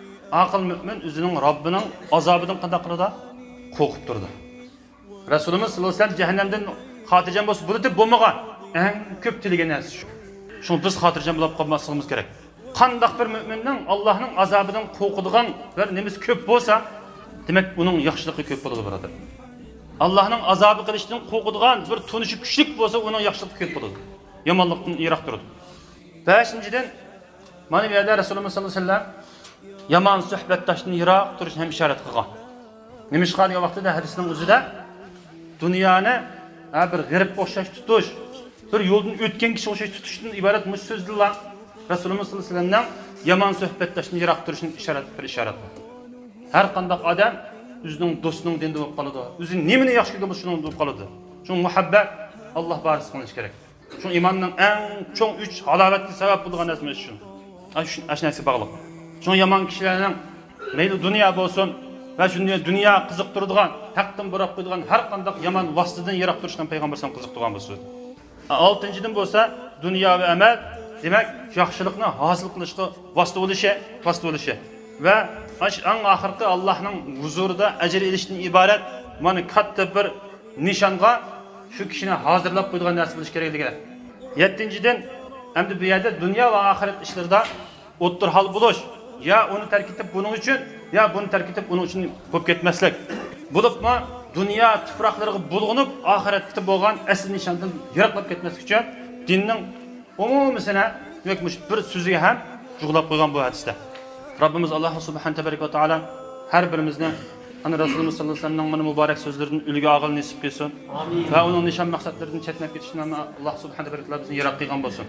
aql mu'min o'zining Robbining azobidan qanday qiladi? Qo'rqib turdi. Rasululloh sallallohu alayhi vasallam jahannamdan xotirjam bo'lib bo'lmagan. Eng ko'p tilagan narsa shu. Shuni biz xotirjam bo'lib qolmasligimiz kerak. qandaq bir müminning Allohning azobidan qo'rqadigan bir nimasi ko'p bo'lsa, demak uning yaxshiligi ko'p bo'ladi birodar. Allohning azobi qilishdan qo'rqadigan bir tunishi kuchli bo'lsa, uning yaxshiligi ko'p bo'ladi. Yomonlikdan yiroq turadi. 5-dan mana bu yerda Rasululloh sollallohu alayhi vasallam yomon suhbatdoshdan yiroq turishni ham ishorat qilgan. Nimishqa degan vaqtida hadisning o'zida dunyoni bir g'irib o'xshash tutish, bir yo'ldan o'tgan kishi o'xshash tutishdan iborat bu so'zlar Rasululloh sollallohu alayhi vasallamning yomon suhbatdoshdan yiroq turishini ishorat. Har qanday odam o'zining do'stining dinida bo'lib qoladi. O'zi nimani yaxshi ko'rgan bo'lsa shuni bo'lib qoladi. Shu muhabbat Alloh baris qilish kerak. Shu iymonning eng cho'ng 3 halovatga sabab bo'lgan narsa shu. Ashunaqasi bog'liq. Shu yomon kishilarning mayli dunyo bo'lsin va shunday dunyo qiziqtiradigan, haqdan burab qo'yadigan har qanday yomon vositadan yiroq turishdan payg'ambar sollallohu alayhi vasallam qiziqtirgan bo'lsa. 6-dan bo'lsa dunyo va amal, demak yaxshilikni hosil qilishga vosita bo'lishi va eng oxirgi Allohning huzurida ajr olishdan iborat mana katta bir nishonga shu kishini hozirlab qo'ygan narsa bo'lish kerakligidir. 7-dan endi bu yerda dunyo va oxirat ishlarida o'ttir hal bo'lish, ya uni tark etib buning uchun, ya buni tark etib uning uchun bo'lib ketmaslik. Bo'libmi dunyo tuproqlariga bulg'unib, oxiratda bo'lgan asl nishondan yiroqlab ketmaslik uchun dinning umumisini yo'qmish bir so'ziga ham jug'lab qo'ygan bu hadisda. Rabbimiz Alloh subhanahu va taolo har birimizni ana Rasululloh sollallohu alayhi vasallamning mana muborak so'zlaridan ulga og'il nasib qilsin. Amin. Va uning nishon maqsadlaridan chetnab ketishdan Alloh subhanahu va taolo bizni yiroq qilgan bo'lsin.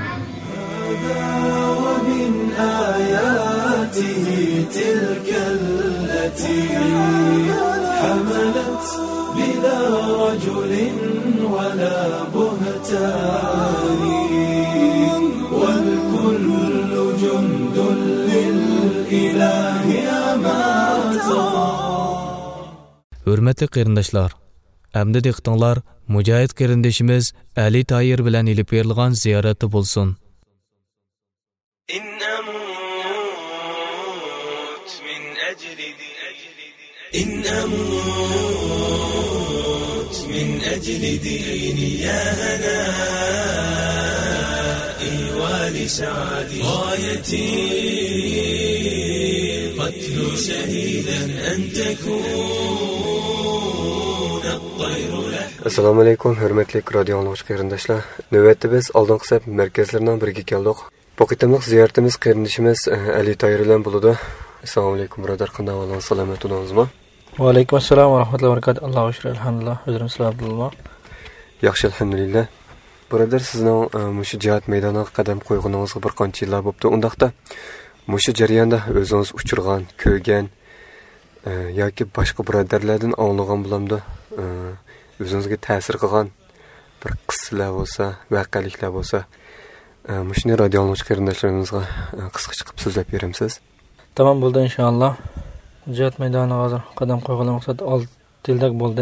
ومن آياته تلك التي حملت بلا رجل ولا بهتان والكل جند للإله أماتا. Hürmetli qarindoshlar, əmdi diqqətinizlər Mücahid qarindashimiz Ali Tayir bilan ilib berilgan ziyarati bo'lsin. إن أموت من أجل ديني يا هنائي ولسعادي غايتي قتل شهيدا أن تكون الطير لحظة. Assalomu alaykum, hurmatli radio anglag'uchi qarindoshlar. Navbatda biz oldingi hisob markazlaridan biriga keldik. Bu qitimliq ziyoratimiz qarindashimiz Ali Tayir bilan bo'ladi. Assalomu alaykum birodar, qanday ahvolingiz, salomat bo'ldingizmi? Va alaykum assalom va rahmatullohi va barakatuh. Allohu shukr, alhamdulillah. O'zim Abdulloh. Yaxshi, alhamdulillah. Birodar, sizning mushu jihad maydoniga qadam qo'yganingizga bir qancha yillar bo'libdi. Undaqda mushu jarayonda o'zingiz uchirgan, ko'rgan yoki boshqa birodarlardan anglagan bo'lamdi. O'zingizga ta'sir qilgan bir qissalar bo'lsa, voqealiklar bo'lsa, mushuni radio anglag'uchi qarindoshlarimizga qisqacha qilib so'zlab beramsiz? Tamam bo'ldi inshaalloh. Jihad maydoniga hozir qadam qo'ygan maqsad 6 yildak bo'ldi.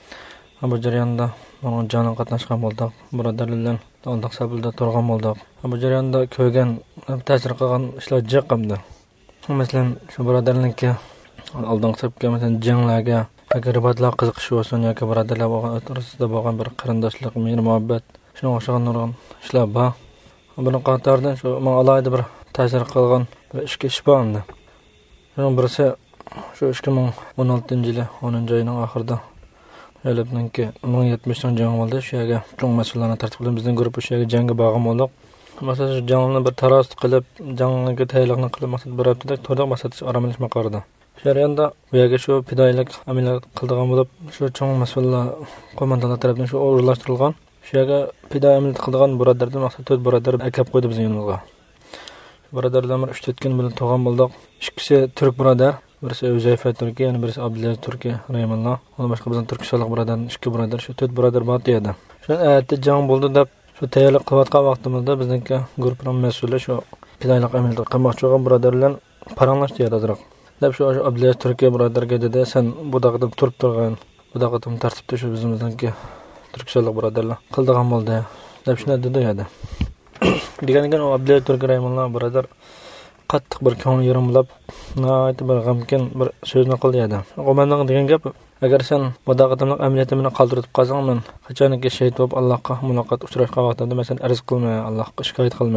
Bu jarayonda men jonim qatnashgan bo'ldim. Birodarlar bilan oldaq sabilda turgan bo'ldik. Bu jarayonda ko'rgan, ta'sir qilgan ishlar jiq qildi. Masalan, shu birodarlarga oldingi sabga masalan janglarga agar ribatlar qiziqishi bo'lsin yoki birodarlar bo'lgan o'rtasida bo'lgan bir qarindoshlik, mehr muhabbat, shunga o'xshagan nurg'un ishlar bor. Buni qatordan shu men alohida bir ta'sir qilgan bir ishga ish bo'ldi. Shundan birisi shu 2016-yili 10-oyning oxirida Elibninki 1070 jang bo'ldi. Shu yerga cho'ng mas'ullarni tartib qilib bizning guruh shu yerga jangga borgan bo'ldik. Masalan, shu jangni bir taroz qilib, jangga tayyorgarlik qilib maqsad bir haftada to'liq maqsad oramilish maqorida. Shu yerda bu yerga shu fidoyilik amaliyot qildigan bo'lib, shu cho'ng mas'ullar qo'mondonlar tomonidan shu o'rinlashtirilgan. Shu yerga fidoyi amaliyot qildigan birodardan maqsad 4 birodar akab qo'ydi bizning yanimizga. Birodarlar 3-4 kun bilan to'g'an bo'ldik. Ikkisi turk birodar, birisi Uzayfa Turkiya, yana birisi Abdulaziz Turkiya, Raymulloh. Ular boshqa bizning turkistonlik birodarlar, 2 birodar, shu 4 birodar bor edi. Shu aytdi jang bo'ldi deb shu tayyorlik qilayotgan vaqtimizda bizningki guruhning mas'uli shu fidoyilik amaliyot qilmoqchi bo'lgan birodarlar paranglashdi ozroq. Deb shu Abdulaziz Turkiya birodarga dedi, sen bu daqada turib turgan, bu daqada tartibda shu bizimizninki turkistonlik birodarlar qildigan bo'ldi deb shuni dedi edi. Deganiga Abdulaziz Turkiya Raymulloh birodar qattiq bir ko'ngil yarimlab, nayt bir g'amkin bir so'zni qildi edi. Qo'mondan degan gap, agar sen mudaqatimlik amaliyatimni qoldirib qolsang, men qachonki shahid bo'lib Allohga muloqot uchrashgan vaqtda men sen arz qilma, Allohga shikoyat qilma.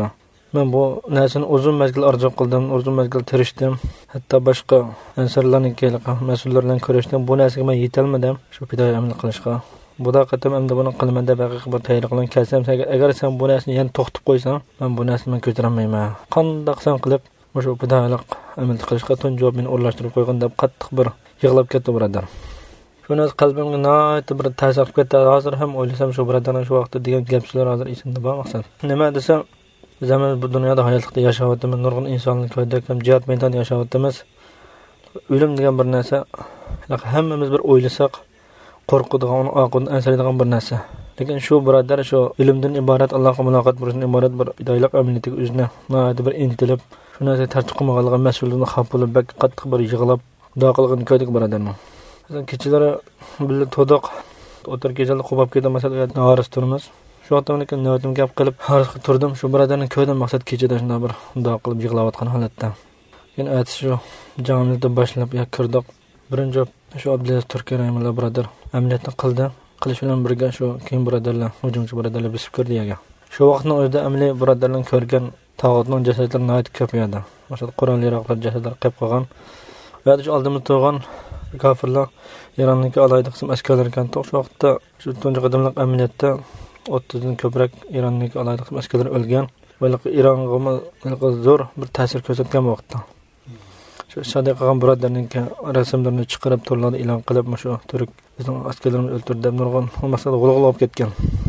Men bu narsani uzun mezgil arzu qildim, uzun mezgil tirishdim. Hatto boshqa insonlarning mas'ullardan ko'rishdim. Bu narsaga men yetolmadim, shu fidoyi amal qilishga. Buda qatam endi buni qilaman deb haqiqiy bir tayyorlik qilsam, agar sen bu narsani yana to'xtatib qo'ysang, men bu narsani ko'tarolmayman. Qandaqsan qilib shu fidoyilik amal qilishga tunjob meni o'rlashtirib qo'ygan deb qattiq bir yig'lab ketdi birodar. Shuni qalbimga nihoyat bir ta'sir qilib ketdi. Hozir ham o'ylasam shu birodarning shu vaqtda degan gaplar hozir esimda bor maqsad. Nima desam, zaman bu dunyoda hayotlikda yashayotimiz, nurg'un insonlik ham jihad maydonida yashayotimiz. O'lim degan bir narsa, hammamiz bir o'ylasak, qo'rqadigan, oqibini ansiraydigan bir narsa. Lekin shu birodar shu ilmdan iborat, Allohga muloqot bo'lishdan iborat bir idoylik amaliyatiga o'zini nihoyat bir intilib, shu narsa tartib qilmaganligi mas'ulligini xaf bo'lib, qattiq bir yig'lab, duo qilgan ko'ydik birodarning. Kechalari birga to'diq, o'tir kechalar qubab ketib, masalan, haris turamiz. Shu vaqtda navbatim gap qilib, harisga turdim. Shu birodarning ko'ydan maqsad kechada shunday bir duo qilib yig'layotgan holatda. Keyin aytish shu jamiyatda boshlab kirdik. Birinchi shu Abdulaziz Turkiy rahimahulloh birodar amaliyotni qildi. Qilish bilan birga shu keyin birodarlar, hujumchi birodarlar bisib kirdi yaga. Shu vaqtning o'zida amaliy birodarlarning ko'rgan tog'otning jasadlari nihoyat ko'p edi. Masalan, Qur'onliroqlar jasadlar qolib qolgan. Va shu oldimda turgan kafirlar Ironniki alayda qism askarlar ekan. Shu vaqtda shu tunji qadamliq amaliyotda 30 dan ko'proq Ironniki alayda qism askarlar o'lgan. Va Ironga zo'r bir ta'sir ko'rsatgan vaqtda. Shu Sadiq qilgan birodarning rasmlarini chiqarib turlarni e'lon qilib, shu turk bizning askarlarimizni o'ldirdi deb nurg'un maqsad g'ulg'ulab ketgan.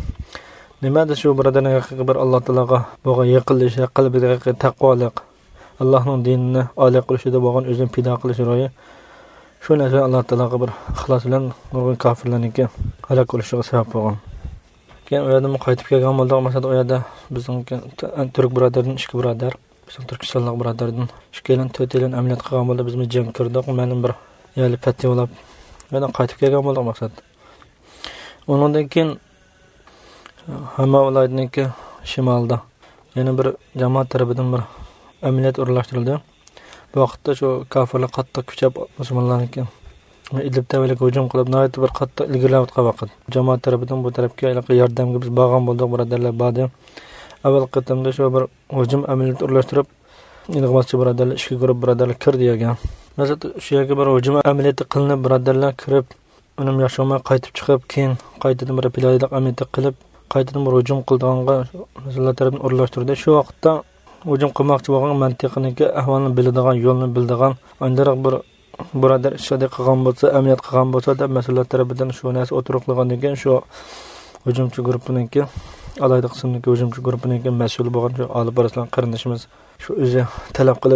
Nimada shu birodarning haqiqiy bir Alloh taologa bo'lgan yaqinlishi, qalbida haqiqiy taqvolik, Allohning dinini oliy qilishida bo'lgan o'zini fido qilish ro'yi. Shu narsa Alloh taologa bir ixlos bilan nurg'un kofirlarniki halok bo'lishiga sabab bo'lgan. Keyin u yerdan qaytib kelgan bo'ldik. Masalan, u yerda bizning turk birodarning ikki birodar, bizim Turkistonlik birodardan ikkilan 4 yil amaliyot qilgan bo'ldi. Biz jang kirdik. Mening bir yali patti bo'lib, yana qaytib kelgan bo'ldik maqsad. Undan keyin Hama viloyatidagi shimolda yana bir jamoat tarafidan bir amaliyot o'rlashtirildi. Bu vaqtda shu kofirlar qattiq kuchab musulmonlarniki Idlib tavallik hujum qilib, nihoyat bir qattiq ilgarilayotgan vaqt. Jamoat tarafidan bu tarafga yordamga biz borgan bo'ldik, birodarlar badi. Avval qatamda shu bir hujum amaliyot o'rlashtirib, inqilobchi birodarlar ishga guruh birodarlar kirdi ekan. Masalan, shu yerga bir hujum amaliyoti qilinib, birodarlar kirib, unim yashamay qaytib chiqib, keyin qaytadan bir piloylik amaliyot qilib, qaytadan bir hujum qildiganga masalan tarafdan o'rlashtirdi. Shu vaqtda hujum qilmoqchi bo'lgan mantiqniki ahvolni biladigan, yo'lni biladigan, andaroq bir birodar ishada qilgan bo'lsa, amaliyot qilgan bo'lsa deb mas'ullar tarafidan shu narsa o'tiruqlagandan keyin shu hujumchi guruhiniki, alayda qismdagi hujumchi guruhiniki mas'ul bo'lgan shu olib boraslan qarindishimiz shu o'zi talab qilib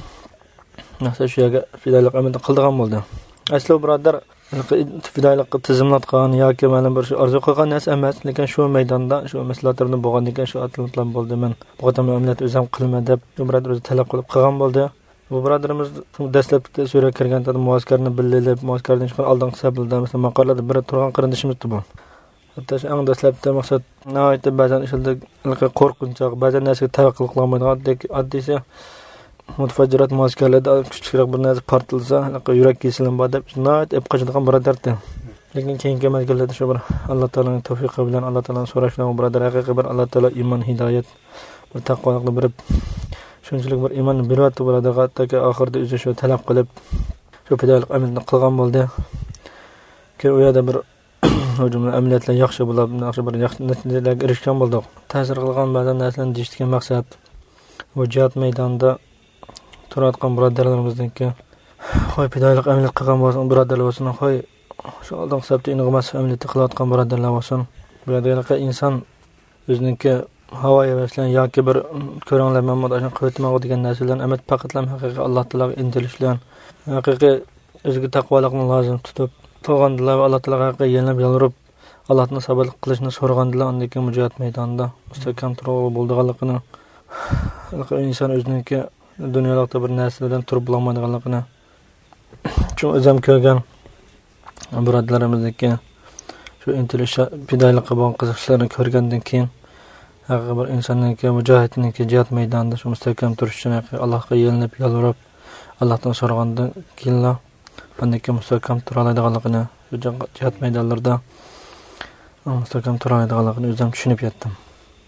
narsa shu yerga fidoyilik amaliyot qildigan bo'ldi. Asli birodar fidoyilik tizimlatgan yoki ma'lum bir orzu qilgan narsa emas, lekin shu maydonda shu mas'ullardan bo'lgandan keyin shu atlanlar bo'ldi. Men bu qadam amaliyot o'zim qilaman deb birodar o'zi talab qilib qilgan bo'ldi. Bu birodarimiz dastlabki sura kirganda muaskarni bilib, muaskardan chiqqan oldingi hisoblarda masalan maqolada bir turgan qarindishimiz bu. Hatto shu eng dastlabda maqsad nihoyat ba'zan ishlarda qo'rqinchoq, ba'zan narsaga tavakkul qilolmaydigan oddiysi mutafajjirat muaskarlarda kichikroq bir narsa portilsa, yurak kesilib deb nihoyat qochadigan birodardi. Lekin keyingi mazgillarda shu bir Alloh taolaning tavfiqi bilan Alloh taolaning so'rashidan birodar haqiqiy bir Alloh taolo iymon, hidoyat, bir taqvolikni bir shunchalik bir iymon beryapti birodarga, hattoki oxirida o'zi shu talab qilib shu fidoyilik amalini qilgan bo'ldi. Keyin u yerda bir hujumlar amaliyotlar yaxshi bo'lib, yaxshi bir natijalarga erishgan bo'ldik. Ta'sir qilgan ba'zan narsalarni deyishgan maqsad bu jihad maydonida turayotgan birodarlarimizniki qo'y fidoyilik amaliyot qilgan bo'lsin, birodarlar bo'lsin, qo'y shu oldin hisobda inqilobchi amaliyot qilayotgan birodarlar bo'lsin. Bu yerda inson o'ziniki havo yevaslan yoki bir ko'ranglar Muhammad ashun qilmoq degan narsalarni emas, faqatlam haqiqiy Alloh taologa intilishlar, haqiqiy o'ziga taqvolikni lozim tutib, to'g'andilar va Alloh taologa haqiqiy yenilib yolurib, Allohning sabırlik qilishni so'ragandilar. Undan keyin mujohid maydonida mustahkam turib bo'lganligini, inson o'ziniki dunyoda bir narsalardan turib bo'lmaydiganligini shu o'zim ko'rgan birodarlarimizniki shu intilish fidoyilikqa bo'lgan qiziqishlarni ko'rgandan keyin haqiqiy bir insonniki, mujohidniki jihad maydonida shu mustahkam turish uchun Allohga yelinib, yolvorib, Allohdan so'ragandan keyin buniki mustahkam tura oladiganligini, shu jihad maydonlarida mustahkam tura oladiganligini o'zim tushunib yetdim.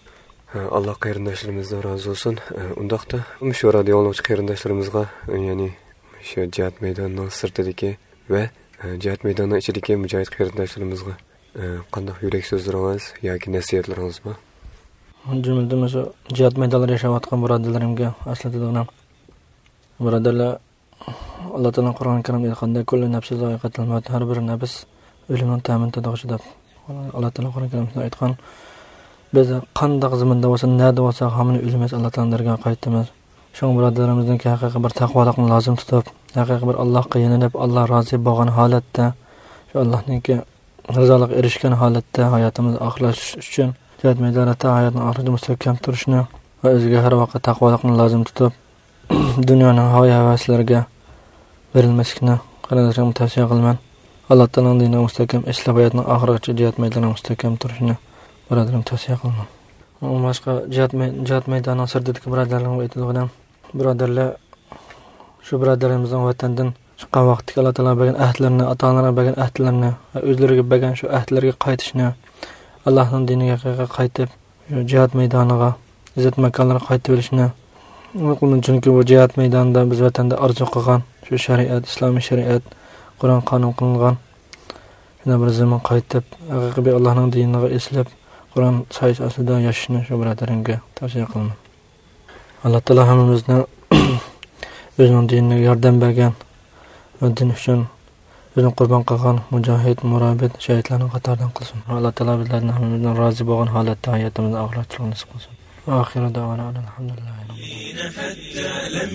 Allah qarindoshlarımızdan razı olsun. Undaqda şu radio anlıqçı qarindoshlarımızga, ya'ni şu Cihat meydanının sirtidagi va Cihat meydanının ichidagi mujohid qarindoshlarımızga qanday yurak so'zlaringiz yoki nasihatlaringiz bor? Cümleden şu Cihat meydanları yaşayotgan birodarlarimga aslatadigan birodarlar, Allah Taala Qur'on-i Karimda aytganda kullu nafsin za'iqatul maut, har bir nafs o'limni ta'min etadigan deb Allah Taala Qur'on-i Karimda aytgan. Biz qanday zamonda bo'lsa, nada bo'lsa, hamini o'limiz Allah Taolaga qaytamiz. Shu birodarlarimizning haqiqiy bir taqvolikni lozim tutib, haqiqiy bir Allohga yenilib, Alloh rozi bo'lgan holatda, shu Allohningki rizolik erishgan holatda hayotimizni oxirlash uchun Cihat meydanida hayotni oxirida mustahkam turishni va o'ziga har vaqt taqvolikni lozim tutib, dunyoning havoslariga berilmaslikni qarindoshlarga tavsiya qilaman. Alloh taoloning dinini mustahkam ishlab hayotning oxirigacha Cihat meydanida mustahkam turishni birodarim tavsiya qilaman. Boshqa Cihat meydanining sirdidagi birodarlarga aytadiganim, birodarlar, shu birodarlarimizning vatandan chiqqan vaqtda Alloh taolo bergan ahdlarni, ota-onalarga bergan ahdlarni va o'zlariga bergan shu ahdlarga qaytishni, Allohning diniga qaytib, shu Cihat meydaniga, izzat makonlarga qaytib olishni, chunki bu Cihat meydanida biz vatanda orzu qilgan shu shariat, islomiy shariat, Qur'on qonun qilingan yana bir zaman qaytib, haqiqiy Allohning diniga eslab, Qur'on soyasi ostida yashashni shu birodarimga tavsiya qilaman. Alloh taolo hammamizni o'zining diniga yordam bergan va din uchun o'zini qurbon qilgan mujohid, murabit, shahidlarning qatoridan qilsin. Alloh taolo bizlarni hammamizdan rozi bo'lgan holatda hayotimizni oxirlashtirishni nasib qilsin. Oxiri davona alhamdulillah. حتى لم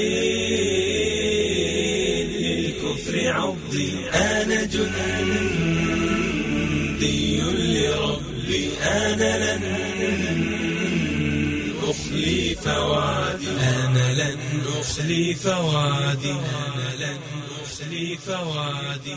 يلين للكفر عضي أنا جندي لربي أنا لن أخلف وعدي أنا لن أخلف وعدي أنا لن أخلف وعدي.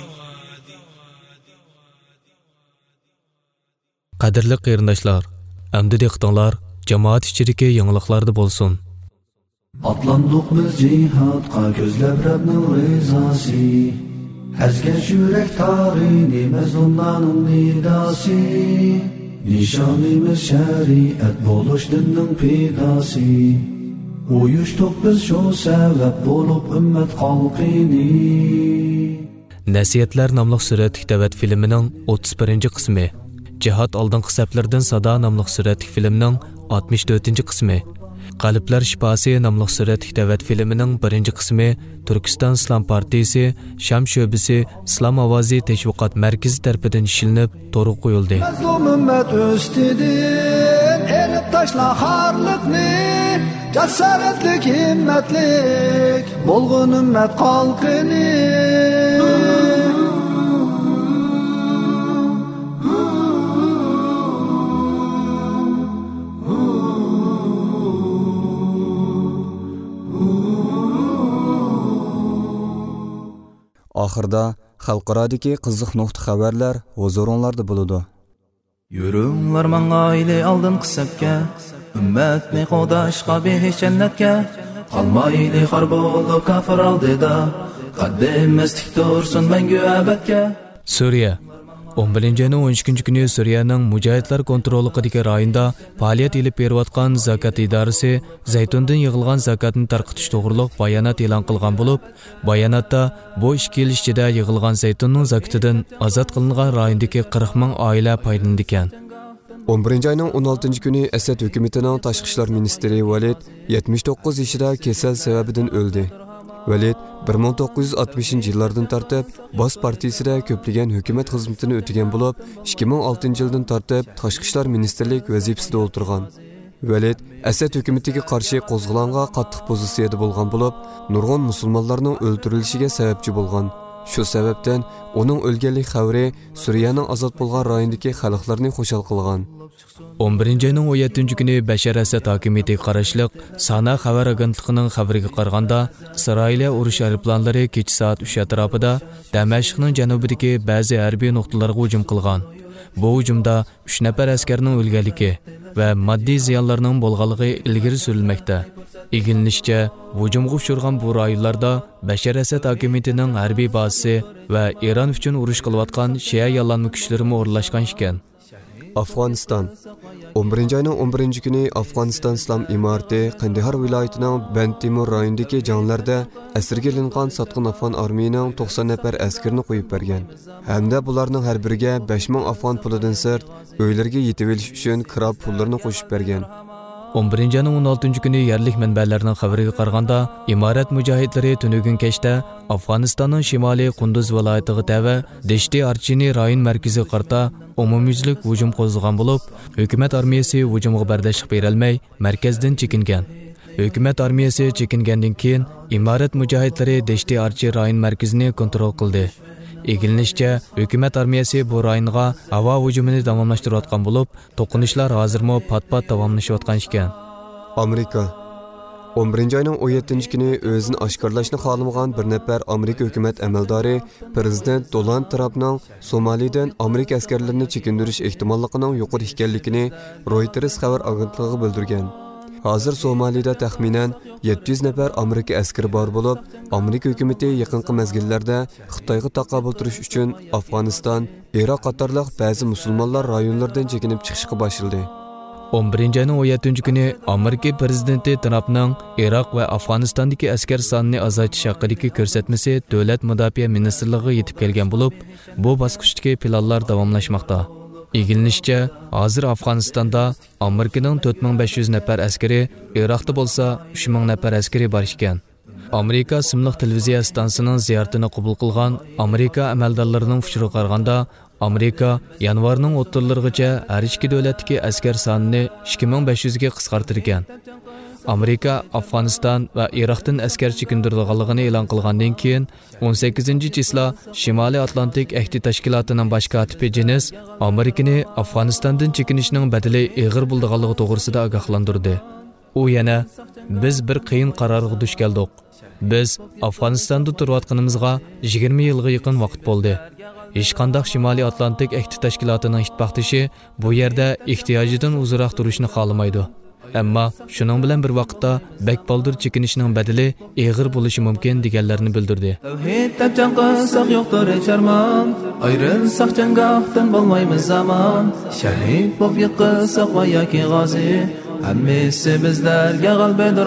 Qadrli qarindoshlar, amdi dehqonlar, jamoat ichidagi yangiliklarda bo'lsin. Atlandık biz cihadqa gözləb Rəbbnin rizası, Həzgəş yürək tarini məzlumların nidası, Nişanımız şəriət buluş dinin pidası, Uyuşduq biz şu səbəb bulub ümmət xalqini. Nəsiyyətlər namlıq sürətlik dəvət filminin 31-ci qismi, Cihad aldınqı səplərdən sada namlıq sürətlik filminin 64-ci qismi, Qalblar şifası namlıq sürətlik dəvət filminin 1-ci qismi Türkistan İslam Partiyası Şam şöbesi İslam Avazi Teşviqat Mərkəzi tərəfindən işlənib toruq qoyuldu. Məzlum ümmət üstüdür, erib taşla xarlıqni, cəsarətlik, himmətlik, bolğun ümmət xalqini. Axırda xalqaradagi qiziq nuqta xabarlar huzuringlarda bo'ladi. Yürünglar mangayli aldın qısabga, ümmetni qo'dashqa behish jannatga, qalmayli xor bo'lib kafir oldida, qaddimiz tik tursin mangu abadga. Suriya 11-ayning 12-kunchi kuni Suriyaning mujohidlar kontrolidagi rayonda faoliyat olib berayotgan zakat idorasi zaytundan yig'ilgan zakatni tarqitish to'g'riliq bayonot e'lon qilgan bo'lib, bayonotda bu 2 yil ichida yig'ilgan zaytunning zakatidan ozod qilingan rayondagi 40 ming oila foydalandi ekan. 11-ayning 16-kuni Asad hukumatining tashqi ishlar ministri Valid 79 yoshida kasal sababidan o'ldi. Valid 1960-yillardan tartib Bos partiyasida ko'plagan hukumat xizmatini o'tagan bo'lib, 2006-yildan tartib tashqi ishlar ministrlik vazifasida o'tirgan. Valid Asad hukumatiga qarshi qo'zg'alonga qattiq pozitsiyada bo'lgan bo'lib, nurg'un musulmonlarning o'ldirilishiga sababchi bo'lgan. Shu sababdan uning o'lganlik xabari Suriyaning ozod bo'lgan rayondagi xalqlarni xushal qilgan. 11-ayning 17-kunchi kuni Bashar Asad hokimiyatiga qarashliq Sana xabar agentligining xabariga qaraganda, Isroil urush aeroplanlari kecha soat 3 atrofida Damashqning janubidagi ba'zi harbiy nuqtalarga hujum qilgan. Bu hujumda 3 nafar askarning o'lganligi va moddiy ziyonlarning bo'lganligi ilgari surilmoqda. Ilgarilishicha, hujumga uchragan bu rayonlarda Bashar Asad hokimiyatining harbiy bazasi va Eron uchun urush qilayotgan Shia yollanma kuchlari o'rnashgan ekan. Afg'oniston 11 ayning 11 kuni Afg'oniston islom imorati Qandahar viloyatining Bantimur rayonidagi janglarda asirga ilingan sotqin afg'on armiyaning 90 nafar askarni qo'yib bergan. Hamda bularning har biriga 5000 afg'on pulidan sirt o'ylarga yetib olish uchun kira pullarini qo'shib bergan. 11 ayning 16 kuni yerlik manbalarning xabariga qaraganda, imorat mujohidlari tunugun kechda Afg'onistonning shimoliy Qunduz viloyatiga tava Deshti Archini rayon markaziga qarta umumyuzlik hujum qo'zg'agan bo'lib, hukumat armiyasi hujumga bardoshlik bera olmay markazdan chekingan. Hukumat armiyasi chekingandan keyin imorat mujohidlari Deshti Archi rayon markazini kontrol qildi. Egilinishcha, hukumat armiyasi bu rayonga havo hujumini davomlashtirayotgan bo'lib, to'qinishlar hozirmo pat-pat davomlashayotgan ekan. Amerika 11 ayning 17 kuni o'zini oshkorlashni xohlamagan bir nafar Amerika hukumat amaldori prezident Donald Trumpning Somalidan Amerika askarlarini chekindirish ehtimolligining yuqori ekanligini Reuters xabar agentligiga bildirgan. Hozir Somalida taxminan 700 nafar Amerika askari bor bo'lib, Amerika hukumatı yaqinqi mezgillarda Xitoyga taqobil turish uchun Afg'oniston, Iroq qatorliq ba'zi musulmonlar rayonlaridan chekinib chiqishga boshladi. 11 ayning 17 kuni Amerika prezidenti Trumpning Iroq va Afg'onistondagi askar sonini azaytish haqidagi ko'rsatmasi Davlat mudofaa ministrligiga yetib kelgan bo'lib, bu bosqichdagi planlar davomlashmoqda. Egilinishcha, hozir Afg'onistonda Amerikaning 4500 nafar askari, Iroqda bo'lsa 3000 nafar askari bor ekan. Amerika simliq televiziya stansiyasining ziyoratini qabul qilgan Amerika amaldorlarining fikriga qaraganda, Amerika yanvarning o'ttirlarigacha har ikki davlatdagi askar sonini 2500 ga qisqartirgan. Amerika Afg'oniston va Iroqdan askar chekindirilganligini e'lon qilgandan keyin 18-chisla Shimoliy Atlantik ahdi tashkilotining bosh kotibi Jens Amerikani Afg'onistondan chekinishning badali og'ir bo'lganligi to'g'risida ogohlantirdi. U yana biz bir qiyin qarorga duch keldik. Biz Afg'onistonda turayotganimizga 20 yilga yaqin vaqt bo'ldi. Hech qanday Shimoliy Atlantik ahdi tashkilotining ittifoqdoshi bu yerda ehtiyojidan uzroq turishni xohlamaydi. Ammo shuning bilan bir vaqtda bakbaldir chekinishning badali og'ir bo'lishi mumkin deganlarni bildirdi. Tavhidda jon qilsak yo'qdir charmon, ayrilsak janggohdan bo'lmaymiz zamon. Shahid bo'lib yiqilsak va yoki g'ozi, hammasi bizlarga g'albadir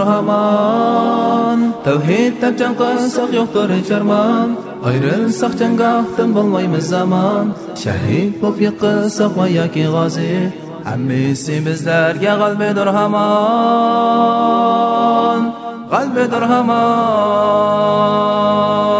hamon. Tavhidda jon qilsak yo'qdir charmon, ayrilsak janggohdan bo'lmaymiz zamon. Shahid bo'lib yiqilsak va yoki g'ozi, hammasi bizlarga g'albadir hamon. G'albadir hamon.